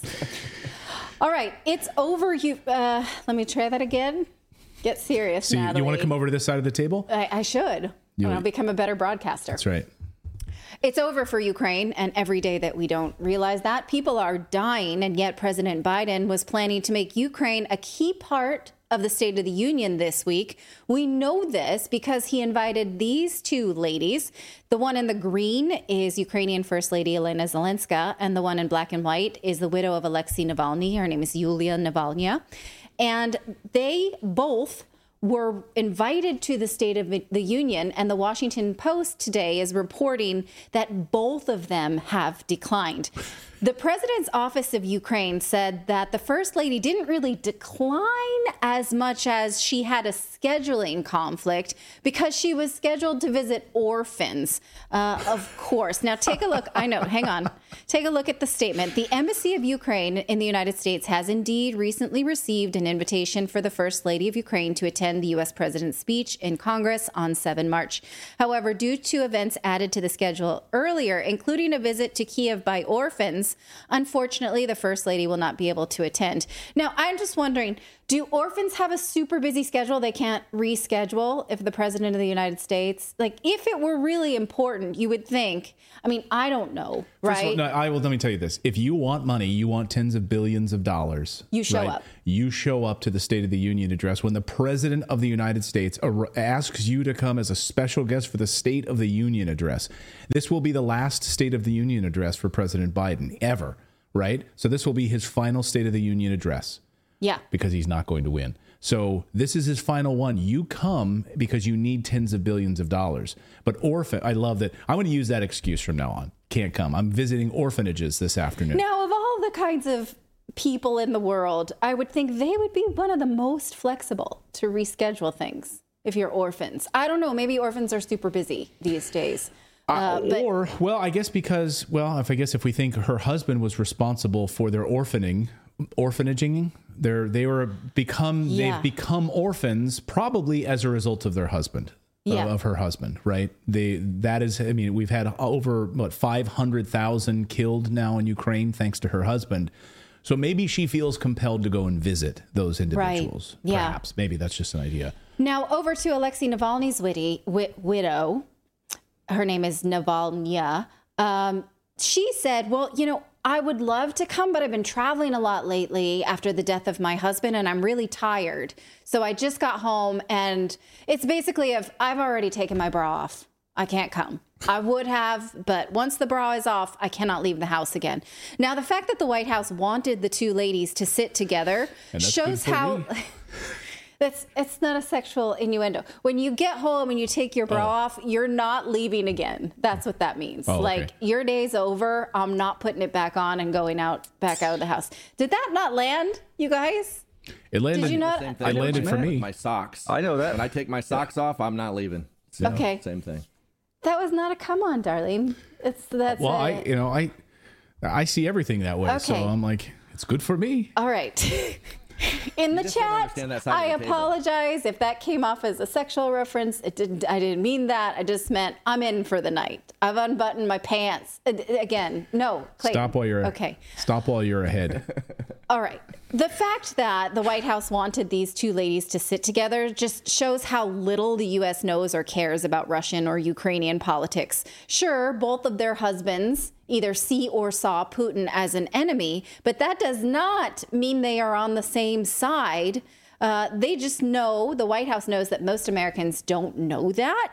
All right, it's over. Let me try that again. Get serious, So Natalie. you want to come over to this side of the table? I should. I'll become a better broadcaster. That's right. It's over for Ukraine, and every day that we don't realize that, people are dying, and yet President Biden was planning to make Ukraine a key part of the State of the Union this week. We know this because he invited these 2 ladies. The one in the green is Ukrainian First Lady Elena Zelenska, and the one in black and white is the widow of Alexei Navalny. Her name is Yulia Navalnya. And they both were invited to the State of the Union, and the Washington Post today is reporting that both of them have declined. The president's office of Ukraine said that the first lady didn't really decline as much as she had a scheduling conflict because she was scheduled to visit orphans, of course. Now, take a look. I know. Hang on. Take a look at the statement. The Embassy of Ukraine in the United States has indeed recently received an invitation for the First Lady of Ukraine to attend the U.S. President's speech in Congress on 7 March. However, due to events added to the schedule earlier, including a visit to Kiev by orphans, unfortunately, the First Lady will not be able to attend. Now, I'm just wondering, do orphans have a super busy schedule they can't reschedule if the President of the United States, like if it were really important, you would think, I mean, I don't know, right? Let me tell you this. If you want money, you want tens of billions of dollars. You show up. You show up to the State of the Union address when the President of the United States asks you to come as a special guest for the State of the Union address. This will be the last State of the Union address for President Biden ever, right? So this will be his final State of the Union address. Yeah. Because he's not going to win. So this is his final one. You come because you need tens of billions of dollars. But I love that. I'm going to use that excuse from now on. Can't come. I'm visiting orphanages this afternoon. Now, of all the kinds of people in the world, I would think they would be one of the most flexible to reschedule things if you're orphans. I don't know. Maybe orphans are super busy these days. I guess because, if we think her husband was responsible for their orphanaging, they've become orphans probably as a result of their husband, of her husband, right? We've had over 500,000 killed now in Ukraine thanks to her husband. So maybe she feels compelled to go and visit those individuals. Right. Perhaps. Maybe that's just an idea. Now over to Alexei Navalny's widow. Her name is Navalnya. She said, I would love to come, but I've been traveling a lot lately after the death of my husband, and I'm really tired. So I just got home, and it's basically I've already taken my bra off. I can't come. I would have, but once the bra is off, I cannot leave the house again. Now, the fact that the White House wanted the 2 ladies to sit together shows how... It's not a sexual innuendo. When you get home and you take your bra off, you're not leaving again. That's what that means. Like, your day's over. I'm not putting it back on and going back out of the house. Did that not land, you guys? It landed. Did you not? It landed for me. My socks. I know that. When I take my socks off, I'm not leaving. So, okay. Same thing. That was not a come on, darling. I see everything that way. Okay. So I'm like, it's good for me. All right. In the chat, I apologize if that came off as a sexual reference. I didn't mean that. I just meant I'm in for the night. I've unbuttoned my pants. Again, no. Clayton. Stop while you're ahead. All right. The fact that the White House wanted these 2 ladies to sit together just shows how little the U.S. knows or cares about Russian or Ukrainian politics. Sure, both of their husbands either see or saw Putin as an enemy, but that does not mean they are on the same side. They just know, the White House knows that most Americans don't know that.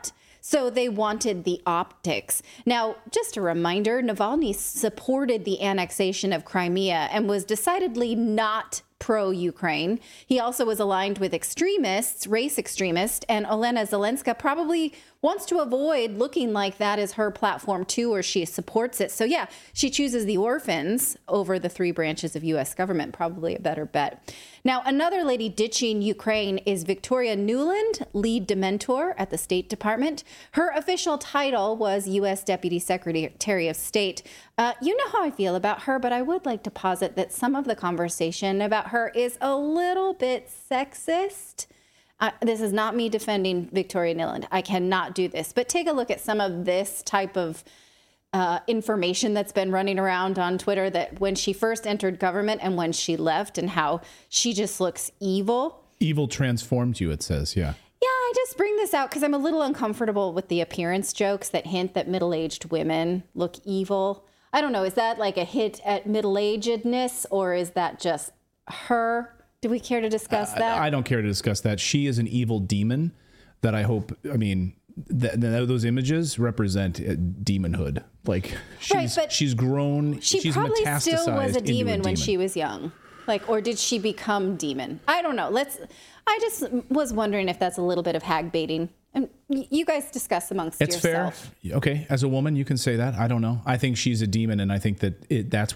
So they wanted the optics. Now, just a reminder, Navalny supported the annexation of Crimea and was decidedly not pro-Ukraine. He also was aligned with extremists, race extremists, and Olena Zelenska probably wants to avoid looking like that is her platform too, or she supports it. So yeah, she chooses the orphans over the three branches of U.S. government, probably a better bet. Now, another lady ditching Ukraine is Victoria Nuland, lead Dementor at the State Department. Her official title was U.S. Deputy Secretary of State. You know how I feel about her, but I would like to posit that some of the conversation about her is a little bit sexist. This is not me defending Victoria Nuland. I cannot do this. But take a look at some of this type of information that's been running around on Twitter, that when she first entered government and when she left, and how she just looks evil. Evil transformed you, it says, yeah. Yeah, I just bring this out because I'm a little uncomfortable with the appearance jokes that hint that middle-aged women look evil. I don't know, is that like a hit at middle-agedness, or is that just her? Do we care to discuss that? I don't care to discuss that. She is an evil demon that I hope, I mean, those images represent demonhood. Like she's grown. She's probably still was a demon when she was young. Like, or did she become demon? I don't know. I just was wondering if that's a little bit of hag baiting. And you guys discuss amongst yourself. It's fair. Okay. As a woman, you can say that. I don't know. I think she's a demon, and I think that that's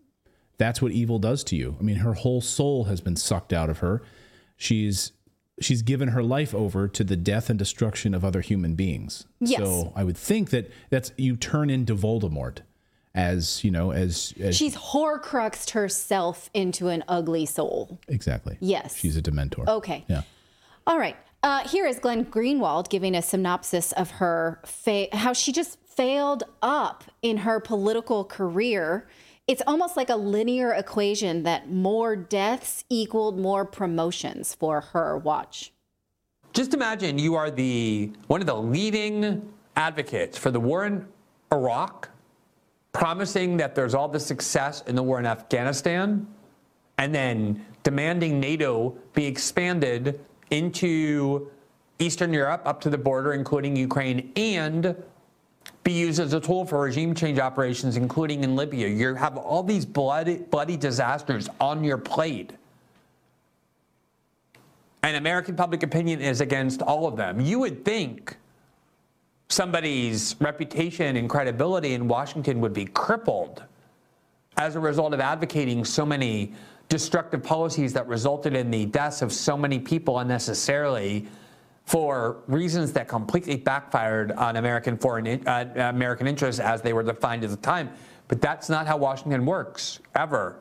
what evil does to you. I mean, her whole soul has been sucked out of her. She's given her life over to the death and destruction of other human beings. Yes. So I would think that's you turn into Voldemort, as you know, as she's Horcruxed herself into an ugly soul. Exactly. Yes. She's a Dementor. Okay. Yeah. All right. Here is Glenn Greenwald giving a synopsis of her how she just failed up in her political career. It's almost like a linear equation that more deaths equaled more promotions for her. Watch. Just imagine you are one of the leading advocates for the war in Iraq, promising that there's all this success in the war in Afghanistan, and then demanding NATO be expanded into Eastern Europe up to the border, including Ukraine, and be used as a tool for regime change operations, including in Libya. You have all these bloody disasters on your plate. And American public opinion is against all of them. You would think somebody's reputation and credibility in Washington would be crippled as a result of advocating so many destructive policies that resulted in the deaths of so many people unnecessarily, for reasons that completely backfired on American interests as they were defined at the time. But that's not how Washington works, ever.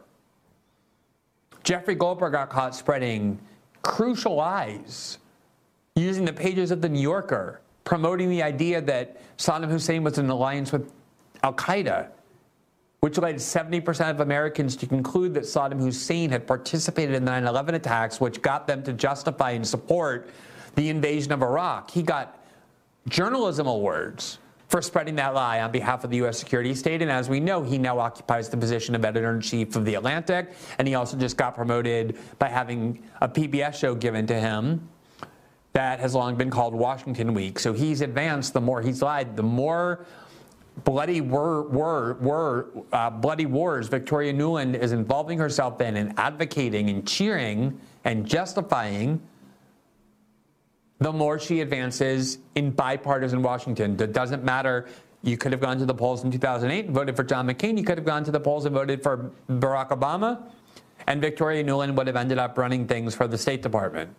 Jeffrey Goldberg got caught spreading crucial lies using the pages of The New Yorker, promoting the idea that Saddam Hussein was in alliance with Al-Qaeda, which led 70% of Americans to conclude that Saddam Hussein had participated in the 9/11 attacks, which got them to justify and support the invasion of Iraq. He got journalism awards for spreading that lie on behalf of the U.S. security state. And as we know, he now occupies the position of editor-in-chief of The Atlantic. And he also just got promoted by having a PBS show given to him that has long been called Washington Week. So he's advanced. The more he's lied, the more bloody wars Victoria Nuland is involving herself in and advocating and cheering and justifying, the more she advances in bipartisan Washington. It doesn't matter. You could have gone to the polls in 2008 and voted for John McCain. You could have gone to the polls and voted for Barack Obama. And Victoria Nuland would have ended up running things for the State Department.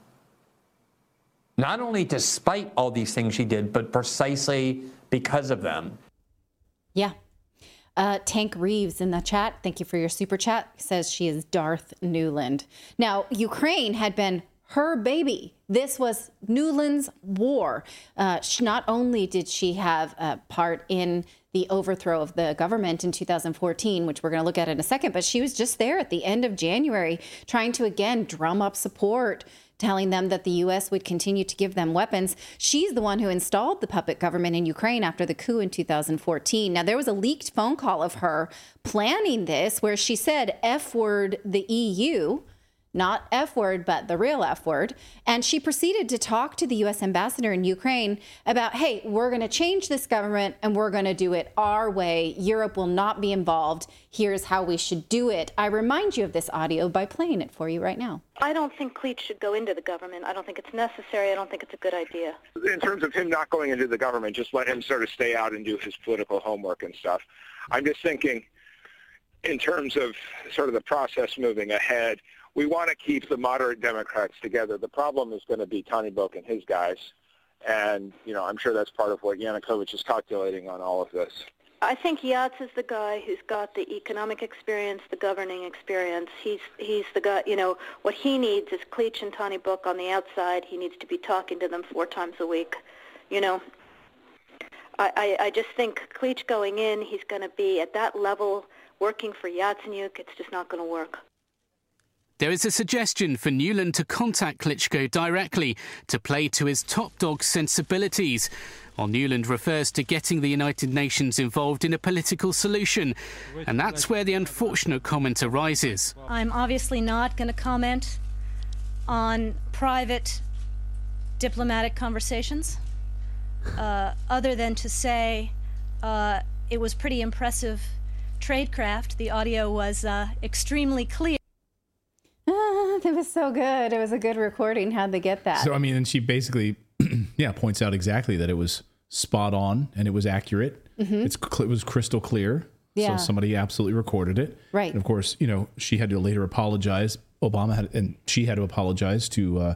Not only despite all these things she did, but precisely because of them. Yeah. Tank Reeves in the chat, thank you for your super chat, says she is Darth Nuland. Now, Ukraine had been her baby. This was Nuland's war. Not only did she have a part in the overthrow of the government in 2014, which we're going to look at in a second, but she was just there at the end of January trying to, again, drum up support, telling them that the U.S. would continue to give them weapons. She's the one who installed the puppet government in Ukraine after the coup in 2014. Now, there was a leaked phone call of her planning this where she said, F-word the EU. not F word, but the real F word. And she proceeded to talk to the U.S. ambassador in Ukraine about, hey, we're going to change this government and we're going to do it our way. Europe will not be involved. Here's how we should do it. I remind you of this audio by playing it for you right now. I don't think Klitsch should go into the government. I don't think it's necessary. I don't think it's a good idea. In terms of him not going into the government, just let him sort of stay out and do his political homework and stuff. I'm just thinking in terms of sort of the process moving ahead, we want to keep the moderate Democrats together. The problem is going to be Tony Book and his guys. And, you know, I'm sure that's part of what Yanukovych is calculating on all of this. I think Yats is the guy who's got the economic experience, the governing experience. He's the guy, you know, what he needs is Klitsch and Tony Book on the outside. He needs to be talking to them 4 times a week, you know. I just think Klitsch going in, he's going to be at that level working for Yatsenyuk. It's just not going to work. There is a suggestion for Nuland to contact Klitschko directly to play to his top dog sensibilities, while Nuland refers to getting the United Nations involved in a political solution. And that's where the unfortunate comment arises. I'm obviously not going to comment on private diplomatic conversations, other than to say it was pretty impressive tradecraft. The audio was extremely clear. It was so good. It was a good recording. How'd they get that? So, I mean, and she basically, points out exactly that it was spot on and it was accurate. Mm-hmm. It was crystal clear. Yeah. So somebody absolutely recorded it. Right. And of course, you know, she had to later apologize. She had to apologize to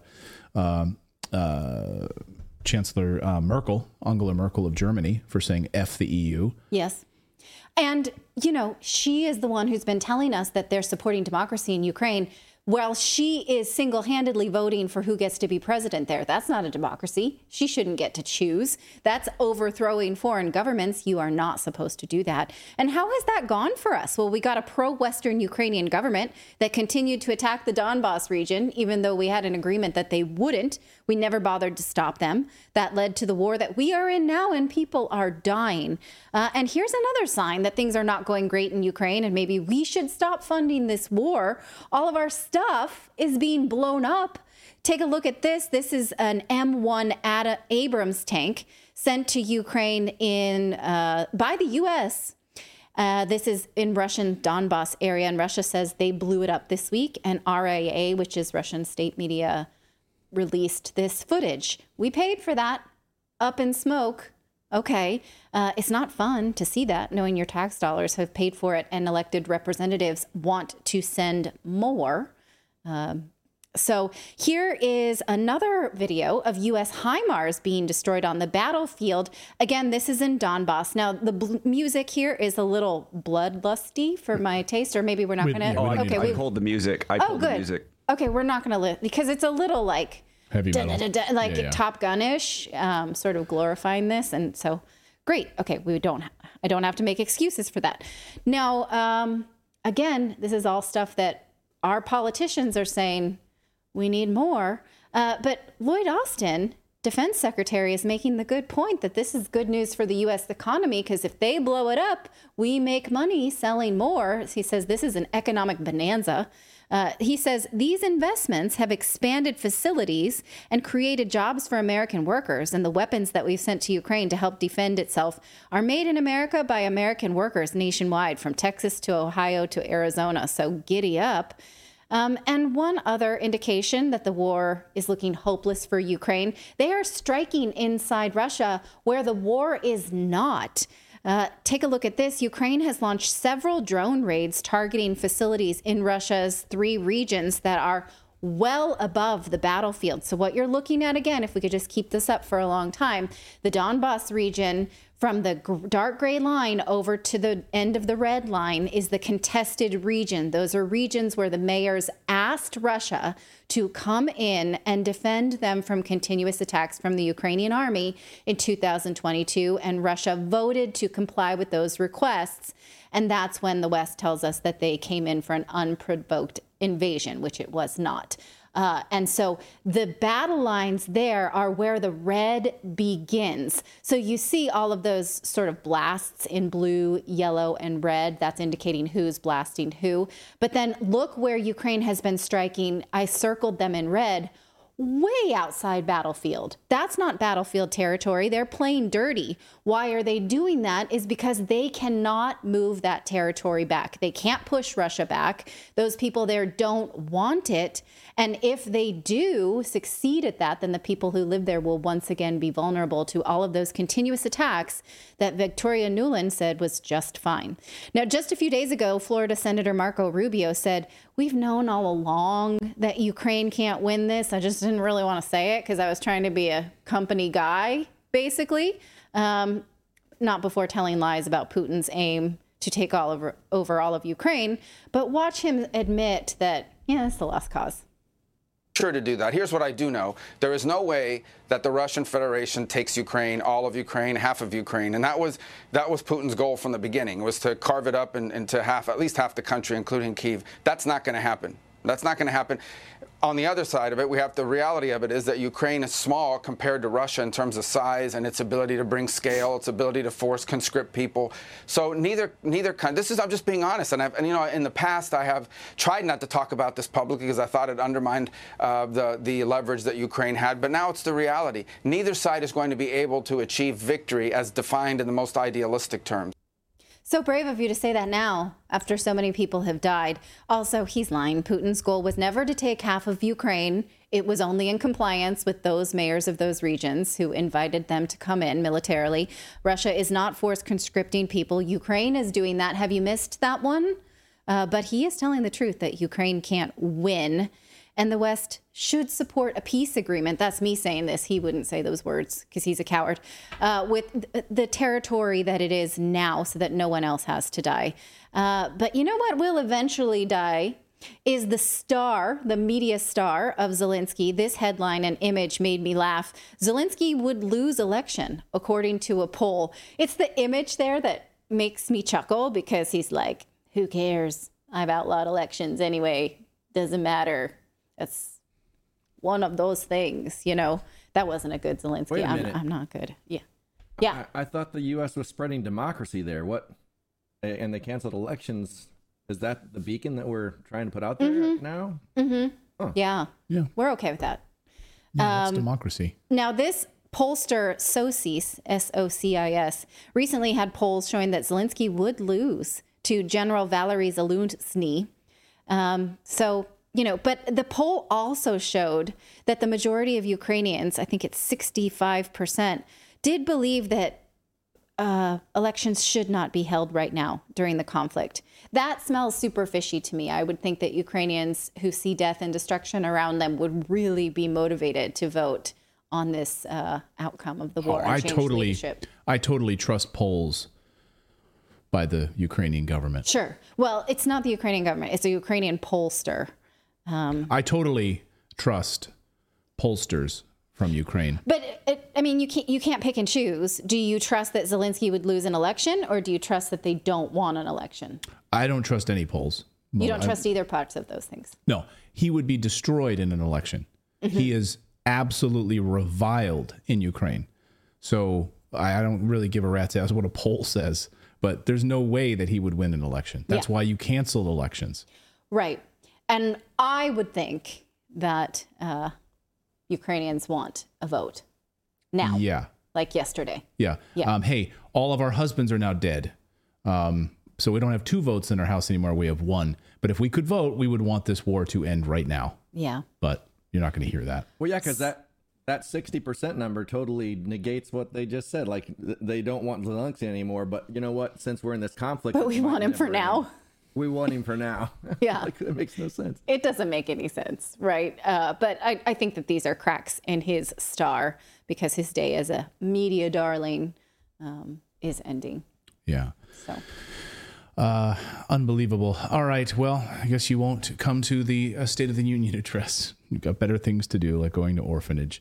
Chancellor Merkel, Angela Merkel of Germany, for saying F the EU. Yes. And, you know, she is the one who's been telling us that they're supporting democracy in Ukraine. Well, she is single-handedly voting for who gets to be president there. That's not a democracy. She shouldn't get to choose. That's overthrowing foreign governments. You are not supposed to do that. And how has that gone for us? Well, we got a pro-Western Ukrainian government that continued to attack the Donbas region, even though we had an agreement that they wouldn't. We never bothered to stop them. That led to the war that we are in now, and people are dying. And here's another sign that things are not going great in Ukraine, and maybe we should stop funding this war. All of our stuff is being blown up. Take a look at this. This is an M1 Abrams tank sent to Ukraine by the U.S. This is in Russian Donbas area, and Russia says they blew it up this week. And RIA, which is Russian state media, released this footage. We paid for that. Up in smoke. Okay. It's not fun to see that, knowing your tax dollars have paid for it and elected representatives want to send more. So here is another video of U.S. HIMARS being destroyed on the battlefield. Again, this is in Donbas. Now, the music here is a little bloodlusty for my taste, or maybe we're not going to. I pulled the music. The music. Okay, we're not going to because it's a little like heavy metal, Top Gun-ish, sort of glorifying this, and so great. Okay, I don't have to make excuses for that. Now, again, this is all stuff that our politicians are saying we need more. But Lloyd Austin, Defense Secretary, is making the good point that this is good news for the U.S. economy, because if they blow it up, we make money selling more. He says this is an economic bonanza. He says these investments have expanded facilities and created jobs for American workers, and the weapons that we've sent to Ukraine to help defend itself are made in America by American workers nationwide, from Texas to Ohio to Arizona. So giddy up. And one other indication that the war is looking hopeless for Ukraine, they are striking inside Russia where the war is not. Take a look at this. Ukraine has launched several drone raids targeting facilities in Russia's 3 regions that are well above the battlefield. So what you're looking at, again, if we could just keep this up for a long time, the Donbas region from the dark gray line over to the end of the red line is the contested region. Those are regions where the mayors asked Russia to come in and defend them from continuous attacks from the Ukrainian army in 2022. And Russia voted to comply with those requests. And that's when the West tells us that they came in for an unprovoked invasion, which it was not. And so the battle lines there are where the red begins. So you see all of those sort of blasts in blue, yellow, and red. That's indicating who's blasting who. But then look where Ukraine has been striking. I circled them in red. Way outside battlefield. That's not battlefield territory. They're playing dirty. Why are they doing that? Is because they cannot move that territory back. They can't push Russia back. Those people there don't want it. And if they do succeed at that, then the people who live there will once again be vulnerable to all of those continuous attacks that Victoria Nuland said was just fine. Now, just a few days ago, Florida Senator Marco Rubio said, we've known all along that Ukraine can't win this. I just didn't really want to say it because I was trying to be a company guy, basically. Not before telling lies about Putin's aim to take over all of Ukraine. But watch him admit that, yeah, it's the lost cause. Sure to do that. Here's what I do know. There is no way that the Russian Federation takes Ukraine, all of Ukraine, half of Ukraine. And that was Putin's goal from the beginning, was to carve it up into at least half the country, including Kyiv. That's not going to happen. That's not going to happen. On the other side of it, the reality of it is that Ukraine is small compared to Russia in terms of size and its ability to bring scale, its ability to force conscript people. So neither kind. I'm just being honest. And in the past, I have tried not to talk about this publicly because I thought it undermined the leverage that Ukraine had. But now it's the reality. Neither side is going to be able to achieve victory as defined in the most idealistic terms. So brave of you to say that now, after so many people have died. Also, he's lying. Putin's goal was never to take half of Ukraine. It was only in compliance with those mayors of those regions who invited them to come in militarily. Russia is not force conscripting people. Ukraine is doing that. Have you missed that one? But he is telling the truth that Ukraine can't win. And the West should support a peace agreement. That's me saying this. He wouldn't say those words because he's a coward. With the territory that it is now so that no one else has to die. But you know what will eventually die is the media star of Zelensky. This headline and image made me laugh. Zelensky would lose election, according to a poll. It's the image there that makes me chuckle because he's like, who cares? I've outlawed elections anyway. Doesn't matter. That's one of those things, That wasn't a good Zelensky. Wait a minute. I'm not good. Yeah. I thought the U.S. was spreading democracy there. What? And they canceled elections. Is that the beacon that we're trying to put out there now? Mm-hmm. Huh. Yeah. We're okay with that. Yeah, that's democracy. Now, this pollster Socis, S-O-C-I-S, recently had polls showing that Zelensky would lose to General Valery Zaluzhny. But the poll also showed that the majority of Ukrainians, I think it's 65%, did believe that elections should not be held right now during the conflict. That smells super fishy to me. I would think that Ukrainians who see death and destruction around them would really be motivated to vote on this outcome of the war. I totally trust polls by the Ukrainian government. Sure. Well, it's not the Ukrainian government. It's a Ukrainian pollster. I totally trust pollsters from Ukraine. But you can't pick and choose. Do you trust that Zelensky would lose an election, or do you trust that they don't want an election? I don't trust any polls. You don't trust either parts of those things. No, he would be destroyed in an election. Mm-hmm. He is absolutely reviled in Ukraine. So I don't really give a rat's ass what a poll says, but there's no way that he would win an election. That's why you canceled elections. Right. And I would think that Ukrainians want a vote now. Yeah. Like yesterday. Yeah. Hey, all of our husbands are now dead. So we don't have 2 votes in our house anymore. We have 1. But if we could vote, we would want this war to end right now. Yeah. But you're not going to hear that. Well, yeah, because that 60% number totally negates what they just said. Like, they don't want Zelensky anymore. But you know what? Since we're in this conflict. But we want him for now. We want him for now. Yeah. Like, that makes no sense. It doesn't make any sense, right? But I think that these are cracks in his star because his day as a media darling is ending. Yeah. So. Unbelievable. All right. Well, I guess you won't come to the State of the Union address. You've got better things to do, like going to orphanages.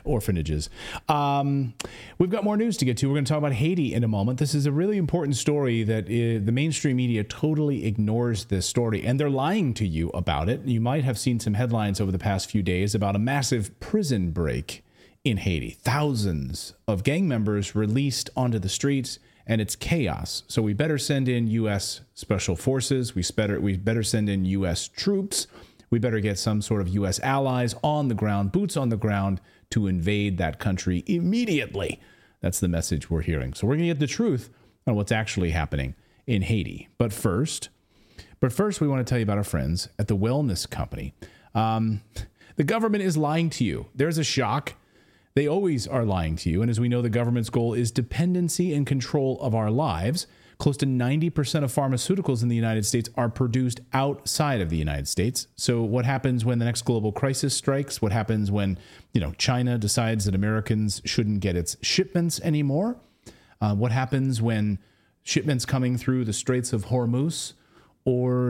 We've got more news to get to. We're going to talk about Haiti in a moment. This is a really important story that the mainstream media totally ignores this story, and they're lying to you about it. You might have seen some headlines over the past few days about a massive prison break in Haiti. Thousands of gang members released onto the streets, and it's chaos. So we better send in U.S. Special Forces. We better send in U.S. troops. We better get some sort of U.S. allies on the ground, boots on the ground, to invade that country immediately. That's the message we're hearing. So we're going to get the truth on what's actually happening in Haiti. But first, we want to tell you about our friends at the Wellness Company. The government is lying to you. There's a shock. They always are lying to you. And as we know, the government's goal is dependency and control of our lives. Close to 90% of pharmaceuticals in the United States are produced outside of the United States. So what happens when the next global crisis strikes? What happens when, China decides that Americans shouldn't get its shipments anymore? What happens when shipments coming through the Straits of Hormuz or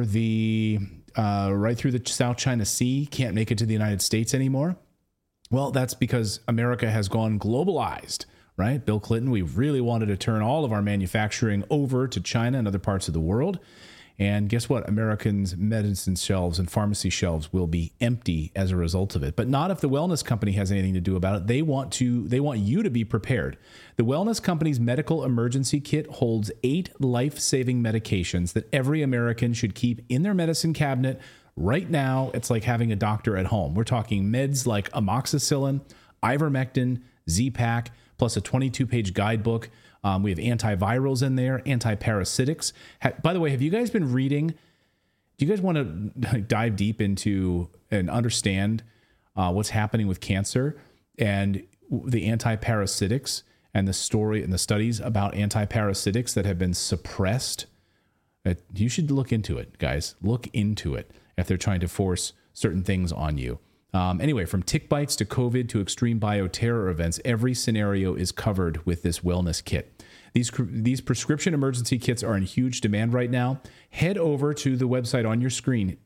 right through the South China Sea can't make it to the United States anymore? Well, that's because America has gone globalized, right? Bill Clinton, we really wanted to turn all of our manufacturing over to China and other parts of the world. And guess what? Americans' medicine shelves and pharmacy shelves will be empty as a result of it. But not if the Wellness Company has anything to do about it. They want you to be prepared. The Wellness Company's medical emergency kit holds 8 life-saving medications that every American should keep in their medicine cabinet. Right now, it's like having a doctor at home. We're talking meds like amoxicillin, ivermectin, Z-Pak, plus a 22-page guidebook. We have antivirals in there, antiparasitics. By the way, have you guys been reading? Do you guys want to dive deep into and understand what's happening with cancer and the antiparasitics and the story and the studies about antiparasitics that have been suppressed? You should look into it, guys. Look into it if they're trying to force certain things on you. Anyway, from tick bites to COVID to extreme bioterror events, every scenario is covered with this wellness kit. These prescription emergency kits are in huge demand right now. Head over to the website on your screen,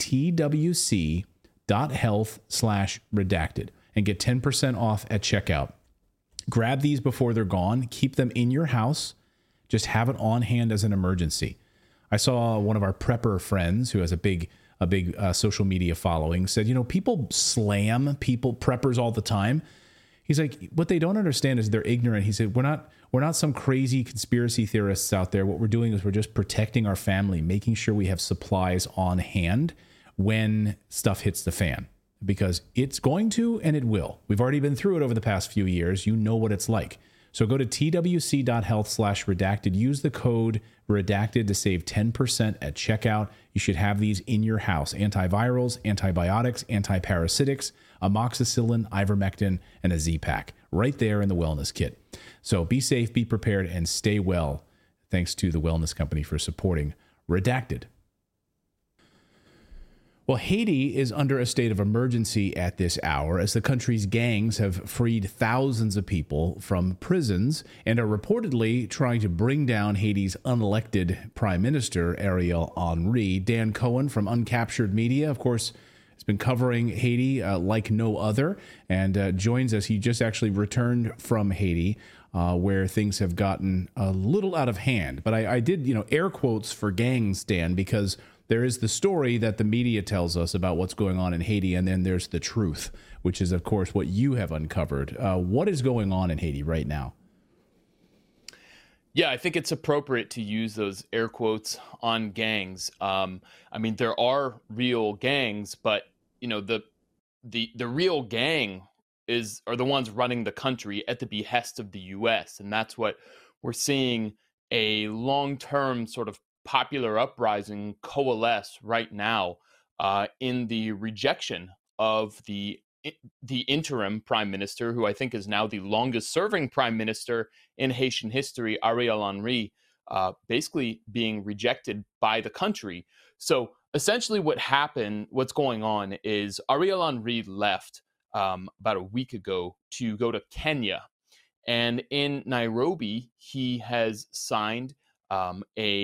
twc.health/redacted, and get 10% off at checkout. Grab these before they're gone. Keep them in your house. Just have it on hand as an emergency. I saw one of our prepper friends who has a big social media following said, people slam preppers all the time. He's like, what they don't understand is they're ignorant. He said, we're not some crazy conspiracy theorists out there. What we're doing is we're just protecting our family, making sure we have supplies on hand when stuff hits the fan, because it's going to, and it will. We've already been through it over the past few years. You know what it's like. So go to twc.health/redacted. Use the code redacted to save 10% at checkout. You should have these in your house. Antivirals, antibiotics, antiparasitics, amoxicillin, ivermectin, and a Z-Pak right there in the wellness kit. So be safe, be prepared, and stay well. Thanks to the Wellness Company for supporting Redacted. Well, Haiti is under a state of emergency at this hour as the country's gangs have freed thousands of people from prisons and are reportedly trying to bring down Haiti's unelected Prime Minister, Ariel Henry. Dan Cohen from Uncaptured Media, of course, has been covering Haiti like no other and joins us. He just actually returned from Haiti, where things have gotten a little out of hand. But I did, air quotes for gangs, Dan, because there is the story that the media tells us about what's going on in Haiti, and then there's the truth, which is, of course, what you have uncovered. What is going on in Haiti right now? Yeah, I think it's appropriate to use those air quotes on gangs. There are real gangs, but the real gang are the ones running the country at the behest of the U.S., and that's what we're seeing a long-term sort of popular uprising coalesce right now in the rejection of the interim prime minister, who I think is now the longest serving prime minister in Haitian history, Ariel Henry, basically being rejected by the country. So essentially what's going on is Ariel Henry left about a week ago to go to Kenya. And in Nairobi, he has signed a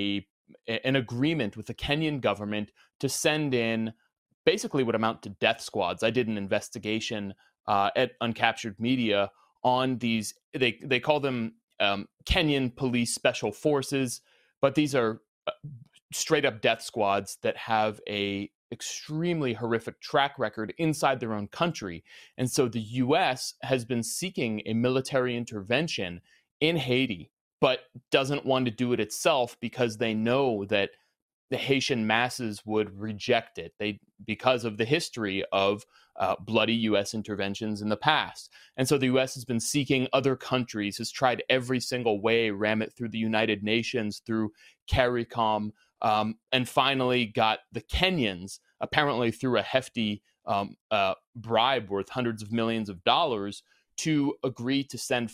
an agreement with the Kenyan government to send in basically what amount to death squads. I did an investigation at Uncaptured Media on these. They call them Kenyan Police Special Forces, but these are straight up death squads that have a extremely horrific track record inside their own country. And so the U.S. has been seeking a military intervention in Haiti, but doesn't want to do it itself because they know that the Haitian masses would reject it because of the history of bloody U.S. interventions in the past. And so the U.S. has been seeking other countries, has tried every single way, ram it through the United Nations, through CARICOM, and finally got the Kenyans, apparently through a hefty bribe worth hundreds of millions of dollars, to agree to send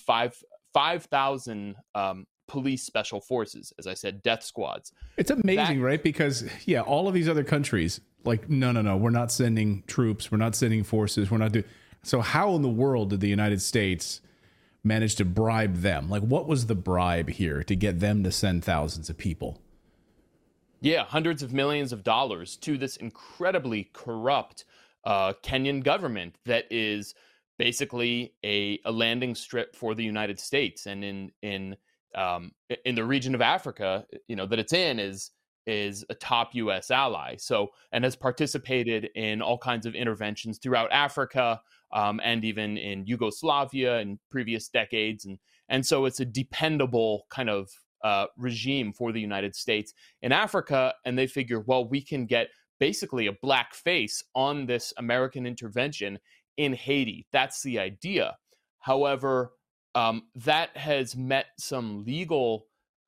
5,000 police special forces, as I said, death squads. It's amazing, right? Because, yeah, all of these other countries, like, no, we're not sending troops, we're not sending forces, we're not doing... So how in the world did the United States manage to bribe them? Like, what was the bribe here to get them to send thousands of people? Yeah, hundreds of millions of dollars to this incredibly corrupt Kenyan government that is basically a landing strip for the United States. And in the region of Africa, that it's in is a top U.S. ally. So, and has participated in all kinds of interventions throughout Africa, and even in Yugoslavia in previous decades. And so it's a dependable kind of regime for the United States in Africa. And they figure, well, we can get basically a black face on this American intervention in Haiti. That's the idea. However, that has met some legal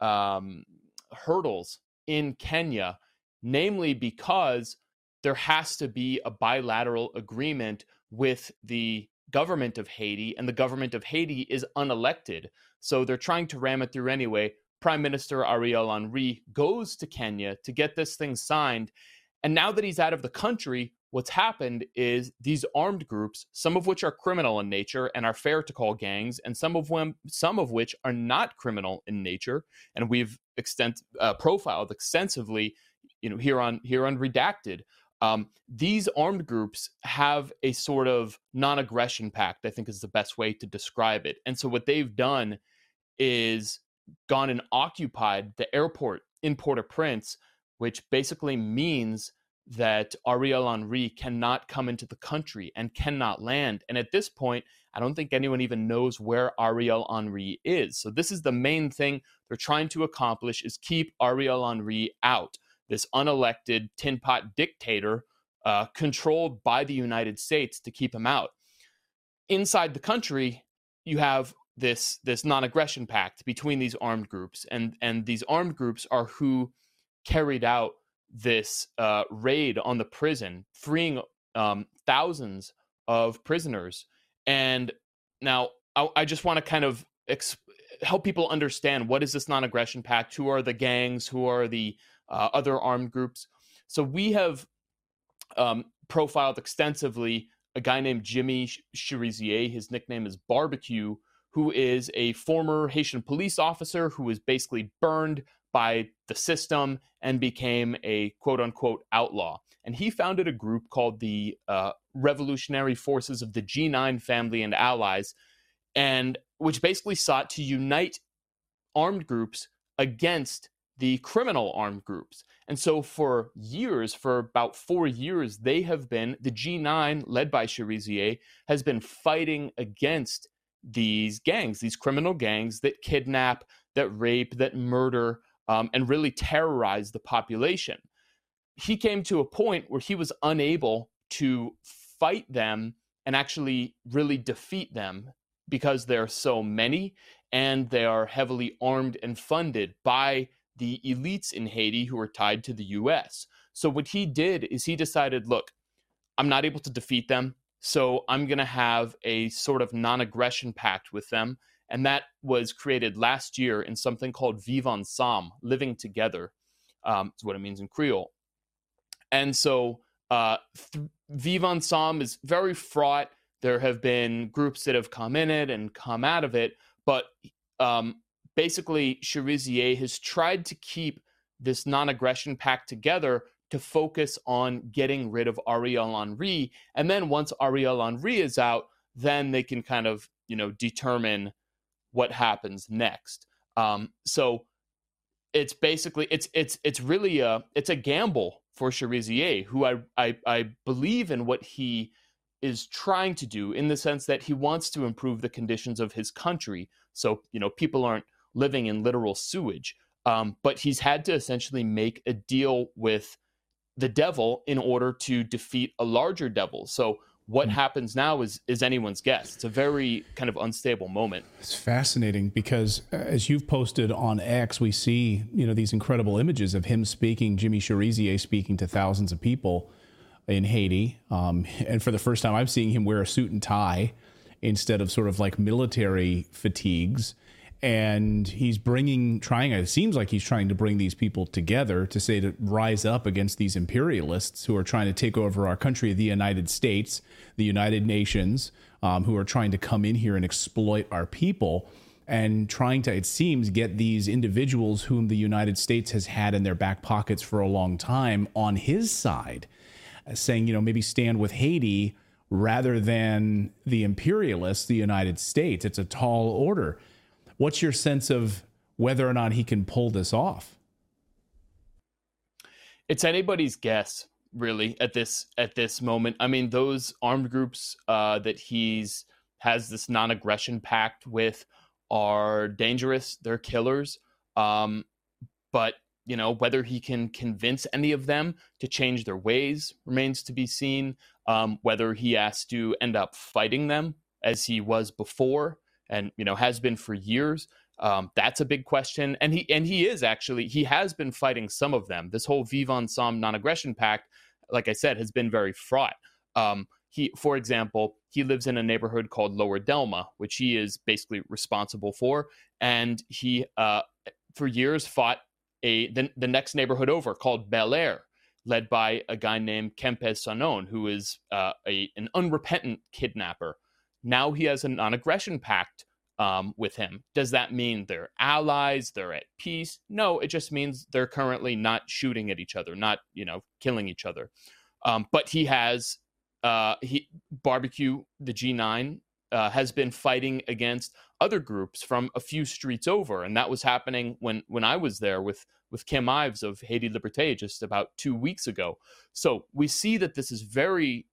hurdles in Kenya, namely because there has to be a bilateral agreement with the government of Haiti, and the government of Haiti is unelected. So they're trying to ram it through anyway. Prime Minister Ariel Henry goes to Kenya to get this thing signed. And now that he's out of the country, what's happened is these armed groups, some of which are criminal in nature and are fair to call gangs, and some of which are not criminal in nature, and we've profiled extensively, here on Redacted. These armed groups have a sort of non-aggression pact, I think is the best way to describe it. And so what they've done is gone and occupied the airport in Port-au-Prince, which basically means that Ariel Henry cannot come into the country and cannot land. And at this point, I don't think anyone even knows where Ariel Henry is. So this is the main thing they're trying to accomplish, is keep Ariel Henry out, this unelected tin pot dictator controlled by the United States, to keep him out. Inside the country, you have this non-aggression pact between these armed groups, and these armed groups are who carried out this raid on the prison, freeing thousands of prisoners. And now I just want to kind of help people understand, what is this non-aggression pact? Who are the gangs? Who are the other armed groups? So we have profiled extensively a guy named Jimmy Cherizier. His nickname is Barbecue, who is a former Haitian police officer who was basically burned by the system and became a quote-unquote outlaw. And he founded a group called the Revolutionary Forces of the G9 Family and Allies, and which basically sought to unite armed groups against the criminal armed groups. And so for years, for about 4 years, the G9, led by Cherizier, has been fighting against these gangs, these criminal gangs that kidnap, that rape, that murder, and really terrorize the population. He came to a point where he was unable to fight them and actually really defeat them, because there are so many and they are heavily armed and funded by the elites in Haiti who are tied to the US. So what he did is he decided, look, I'm not able to defeat them, so I'm going to have a sort of non-aggression pact with them. And that was created last year in something called Vivre Ensemble, living together. Is what it means in Creole. And so Vivre Ensemble is very fraught. There have been groups that have come in it and come out of it. But basically, Cherizier has tried to keep this non-aggression pact together to focus on getting rid of Ariel Henry. And then once Ariel Henry is out, then they can kind of, determine what happens next. So it's basically, it's really it's a gamble for Cherizier, who I believe in what he is trying to do, in the sense that he wants to improve the conditions of his country. So, people aren't living in literal sewage. But he's had to essentially make a deal with the devil in order to defeat a larger devil. So what happens now is anyone's guess. It's a very kind of unstable moment. It's fascinating because as you've posted on X, we see, these incredible images of him speaking, Jimmy Cherizier speaking to thousands of people in Haiti. And for the first time, I'm seeing him wear a suit and tie instead of sort of like military fatigues. And he's it seems like he's trying to bring these people together to rise up against these imperialists who are trying to take over our country, the United States, the United Nations, who are trying to come in here and exploit our people, and trying to, it seems, get these individuals whom the United States has had in their back pockets for a long time on his side, saying, maybe stand with Haiti rather than the imperialists, the United States. It's a tall order. What's your sense of whether or not he can pull this off? It's anybody's guess, really, at this moment. I mean, those armed groups that has this non-aggression pact with are dangerous. They're killers. But whether he can convince any of them to change their ways remains to be seen. Whether he has to end up fighting them as he was before, and has been for years. That's a big question. And he has been fighting some of them. This whole Vivre Ensemble non-aggression pact, like I said, has been very fraught. For example, he lives in a neighborhood called Lower Delma, which he is basically responsible for. And he, for years, fought the next neighborhood over called Bel Air, led by a guy named Kempes Sanon, who is an unrepentant kidnapper. Now he has a non-aggression pact with him. Does that mean they're allies, they're at peace? No, it just means they're currently not shooting at each other, not, killing each other. But he has, Barbecue, the G9, has been fighting against other groups from a few streets over. And that was happening when I was there with Kim Ives of Haiti Liberté just about 2 weeks ago. So we see that this is very...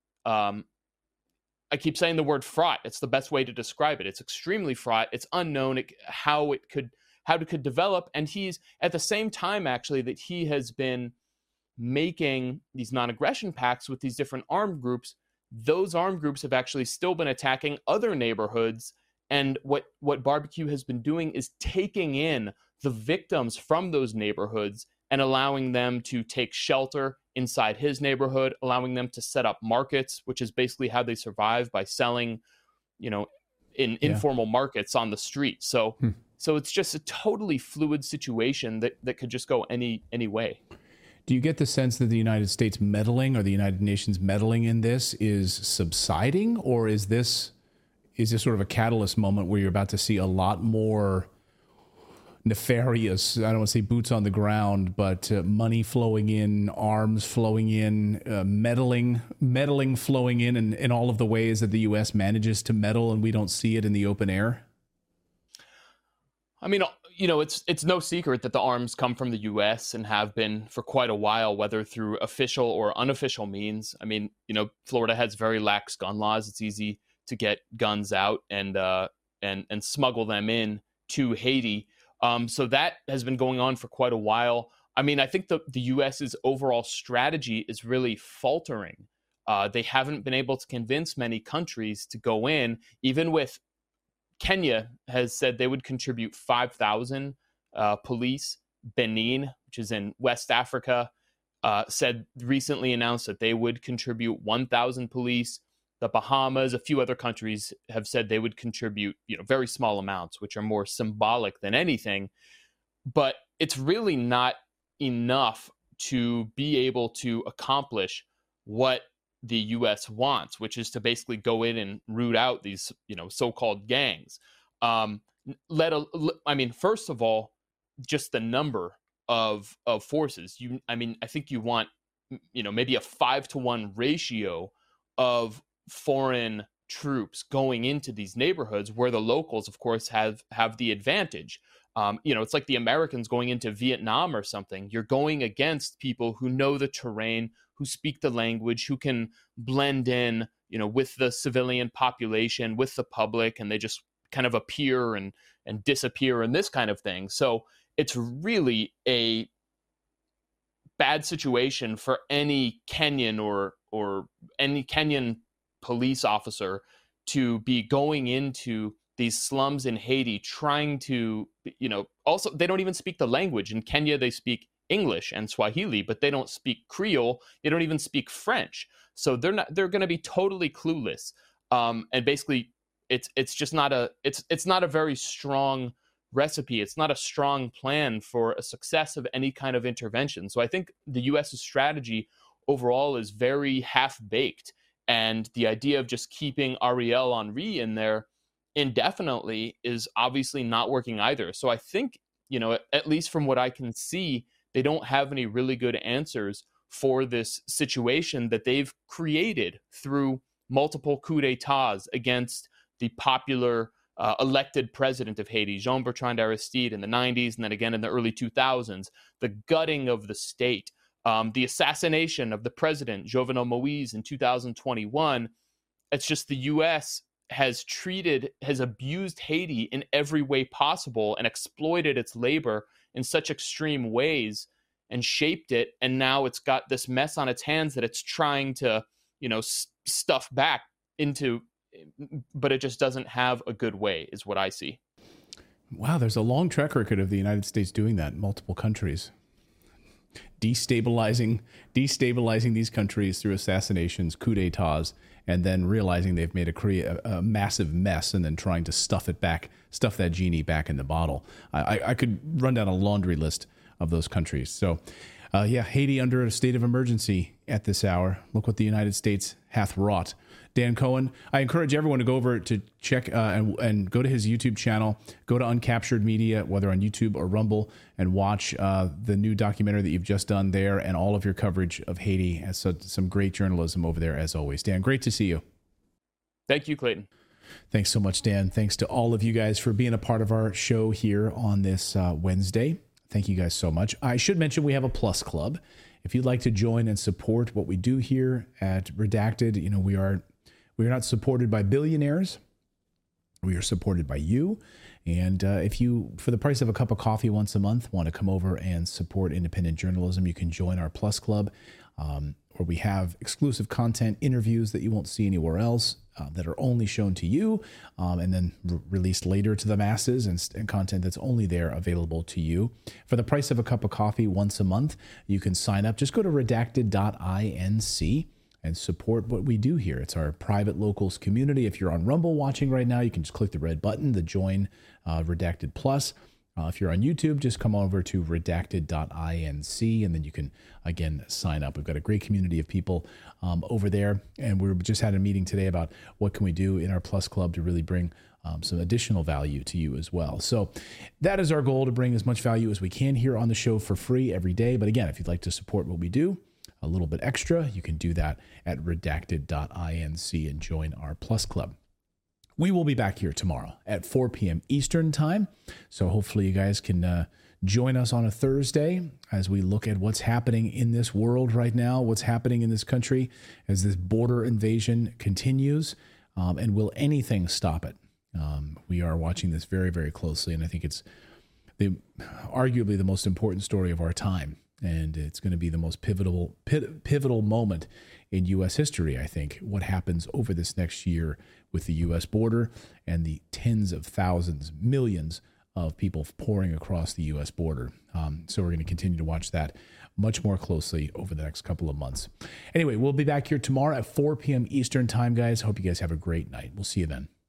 I keep saying the word fraught. It's the best way to describe it. It's extremely fraught. It's unknown how it could develop. And he's at the same time, actually, that he has been making these non-aggression pacts with these different armed groups. Those armed groups have actually still been attacking other neighborhoods. And what Barbecue has been doing is taking in the victims from those neighborhoods and allowing them to take shelter inside his neighborhood, allowing them to set up markets, which is basically how they survive, by selling, in informal markets on the street. So it's just a totally fluid situation that could just go any way. Do you get the sense that the United States meddling, or the United Nations meddling in this, is subsiding, or is this sort of a catalyst moment where you're about to see a lot more nefarious, I don't want to say boots on the ground, but money flowing in, arms flowing in, meddling flowing in all of the ways that the U.S. manages to meddle, and we don't see it in the open air? I mean, it's no secret that the arms come from the U.S. and have been for quite a while, whether through official or unofficial means. I mean, Florida has very lax gun laws. It's easy to get guns out and smuggle them in to Haiti. So that has been going on for quite a while. I mean, I think the U.S.'s overall strategy is really faltering. They haven't been able to convince many countries to go in. Even with Kenya has said they would contribute 5,000 police. Benin, which is in West Africa, recently announced that they would contribute 1,000 police. The Bahamas, a few other countries have said they would contribute, very small amounts, which are more symbolic than anything. But it's really not enough to be able to accomplish what the U.S. wants, which is to basically go in and root out these, so-called gangs. First of all, just the number of forces. I think you want, maybe a 5-to-1 ratio of foreign troops going into these neighborhoods where the locals, of course, have the advantage. It's like the Americans going into Vietnam or something. You're going against people who know the terrain, who speak the language, who can blend in, with the civilian population, with the public, and they just kind of appear and disappear and this kind of thing. So it's really a bad situation for any Kenyan or any Kenyan police officer to be going into these slums in Haiti trying to, also they don't even speak the language. In Kenya, they speak English and Swahili, but they don't speak Creole. They don't even speak French. So they're going to be totally clueless. And basically it's just not it's not a very strong recipe. It's not a strong plan for a success of any kind of intervention. So I think the U.S.'s strategy overall is very half-baked. And the idea of just keeping Ariel Henry in there indefinitely is obviously not working either. So I think, at least from what I can see, they don't have any really good answers for this situation that they've created through multiple coups d'etats against the popular elected president of Haiti, Jean-Bertrand Aristide, in the 90s, and then again in the early 2000s, the gutting of the state, the assassination of the president, Jovenel Moïse, in 2021. It's just the U.S. has abused Haiti in every way possible and exploited its labor in such extreme ways and shaped it. And now it's got this mess on its hands that it's trying to, stuff back into, but it just doesn't have a good way, is what I see. Wow, there's a long track record of the United States doing that in multiple countries. Destabilizing these countries through assassinations, coups d'etats, and then realizing they've made a massive mess and then trying to stuff that genie back in the bottle. I could run down a laundry list of those countries. So, Haiti under a state of emergency at this hour. Look what the United States hath wrought. Dan Cohen, I encourage everyone to go over to check and go to his YouTube channel, go to Uncaptured Media, whether on YouTube or Rumble, and watch the new documentary that you've just done there and all of your coverage of Haiti. As some great journalism over there, as always. Dan, great to see you. Thank you, Clayton. Thanks so much, Dan. Thanks to all of you guys for being a part of our show here on this Wednesday. Thank you guys so much. I should mention we have a Plus Club. If you'd like to join and support what we do here at Redacted, we are not supported by billionaires. We are supported by you. And if you, for the price of a cup of coffee once a month, want to come over and support independent journalism, you can join our Plus Club, where we have exclusive content, interviews that you won't see anywhere else, that are only shown to you, and then released later to the masses, and content that's only there available to you. For the price of a cup of coffee once a month, you can sign up. Just go to redacted.inc and support what we do here. It's our private locals community. If you're on Rumble watching right now, you can just click the red button, the Join Redacted Plus. If you're on YouTube, just come over to redacted.inc, and then you can, again, sign up. We've got a great community of people over there, and we just had a meeting today about what can we do in our Plus Club to really bring some additional value to you as well. So that is our goal, to bring as much value as we can here on the show for free every day. But again, if you'd like to support what we do a little bit extra, you can do that at redacted.inc and join our Plus Club. We will be back here tomorrow at 4 p.m. Eastern time. So hopefully you guys can join us on a Thursday as we look at what's happening in this world right now, what's happening in this country as this border invasion continues, and will anything stop it? We are watching this very, very closely, and I think it's arguably the most important story of our time. And it's going to be the most pivotal moment in U.S. history, I think, what happens over this next year with the U.S. border and the tens of thousands, millions of people pouring across the U.S. border. So we're going to continue to watch that much more closely over the next couple of months. Anyway, we'll be back here tomorrow at 4 p.m. Eastern time, guys. Hope you guys have a great night. We'll see you then.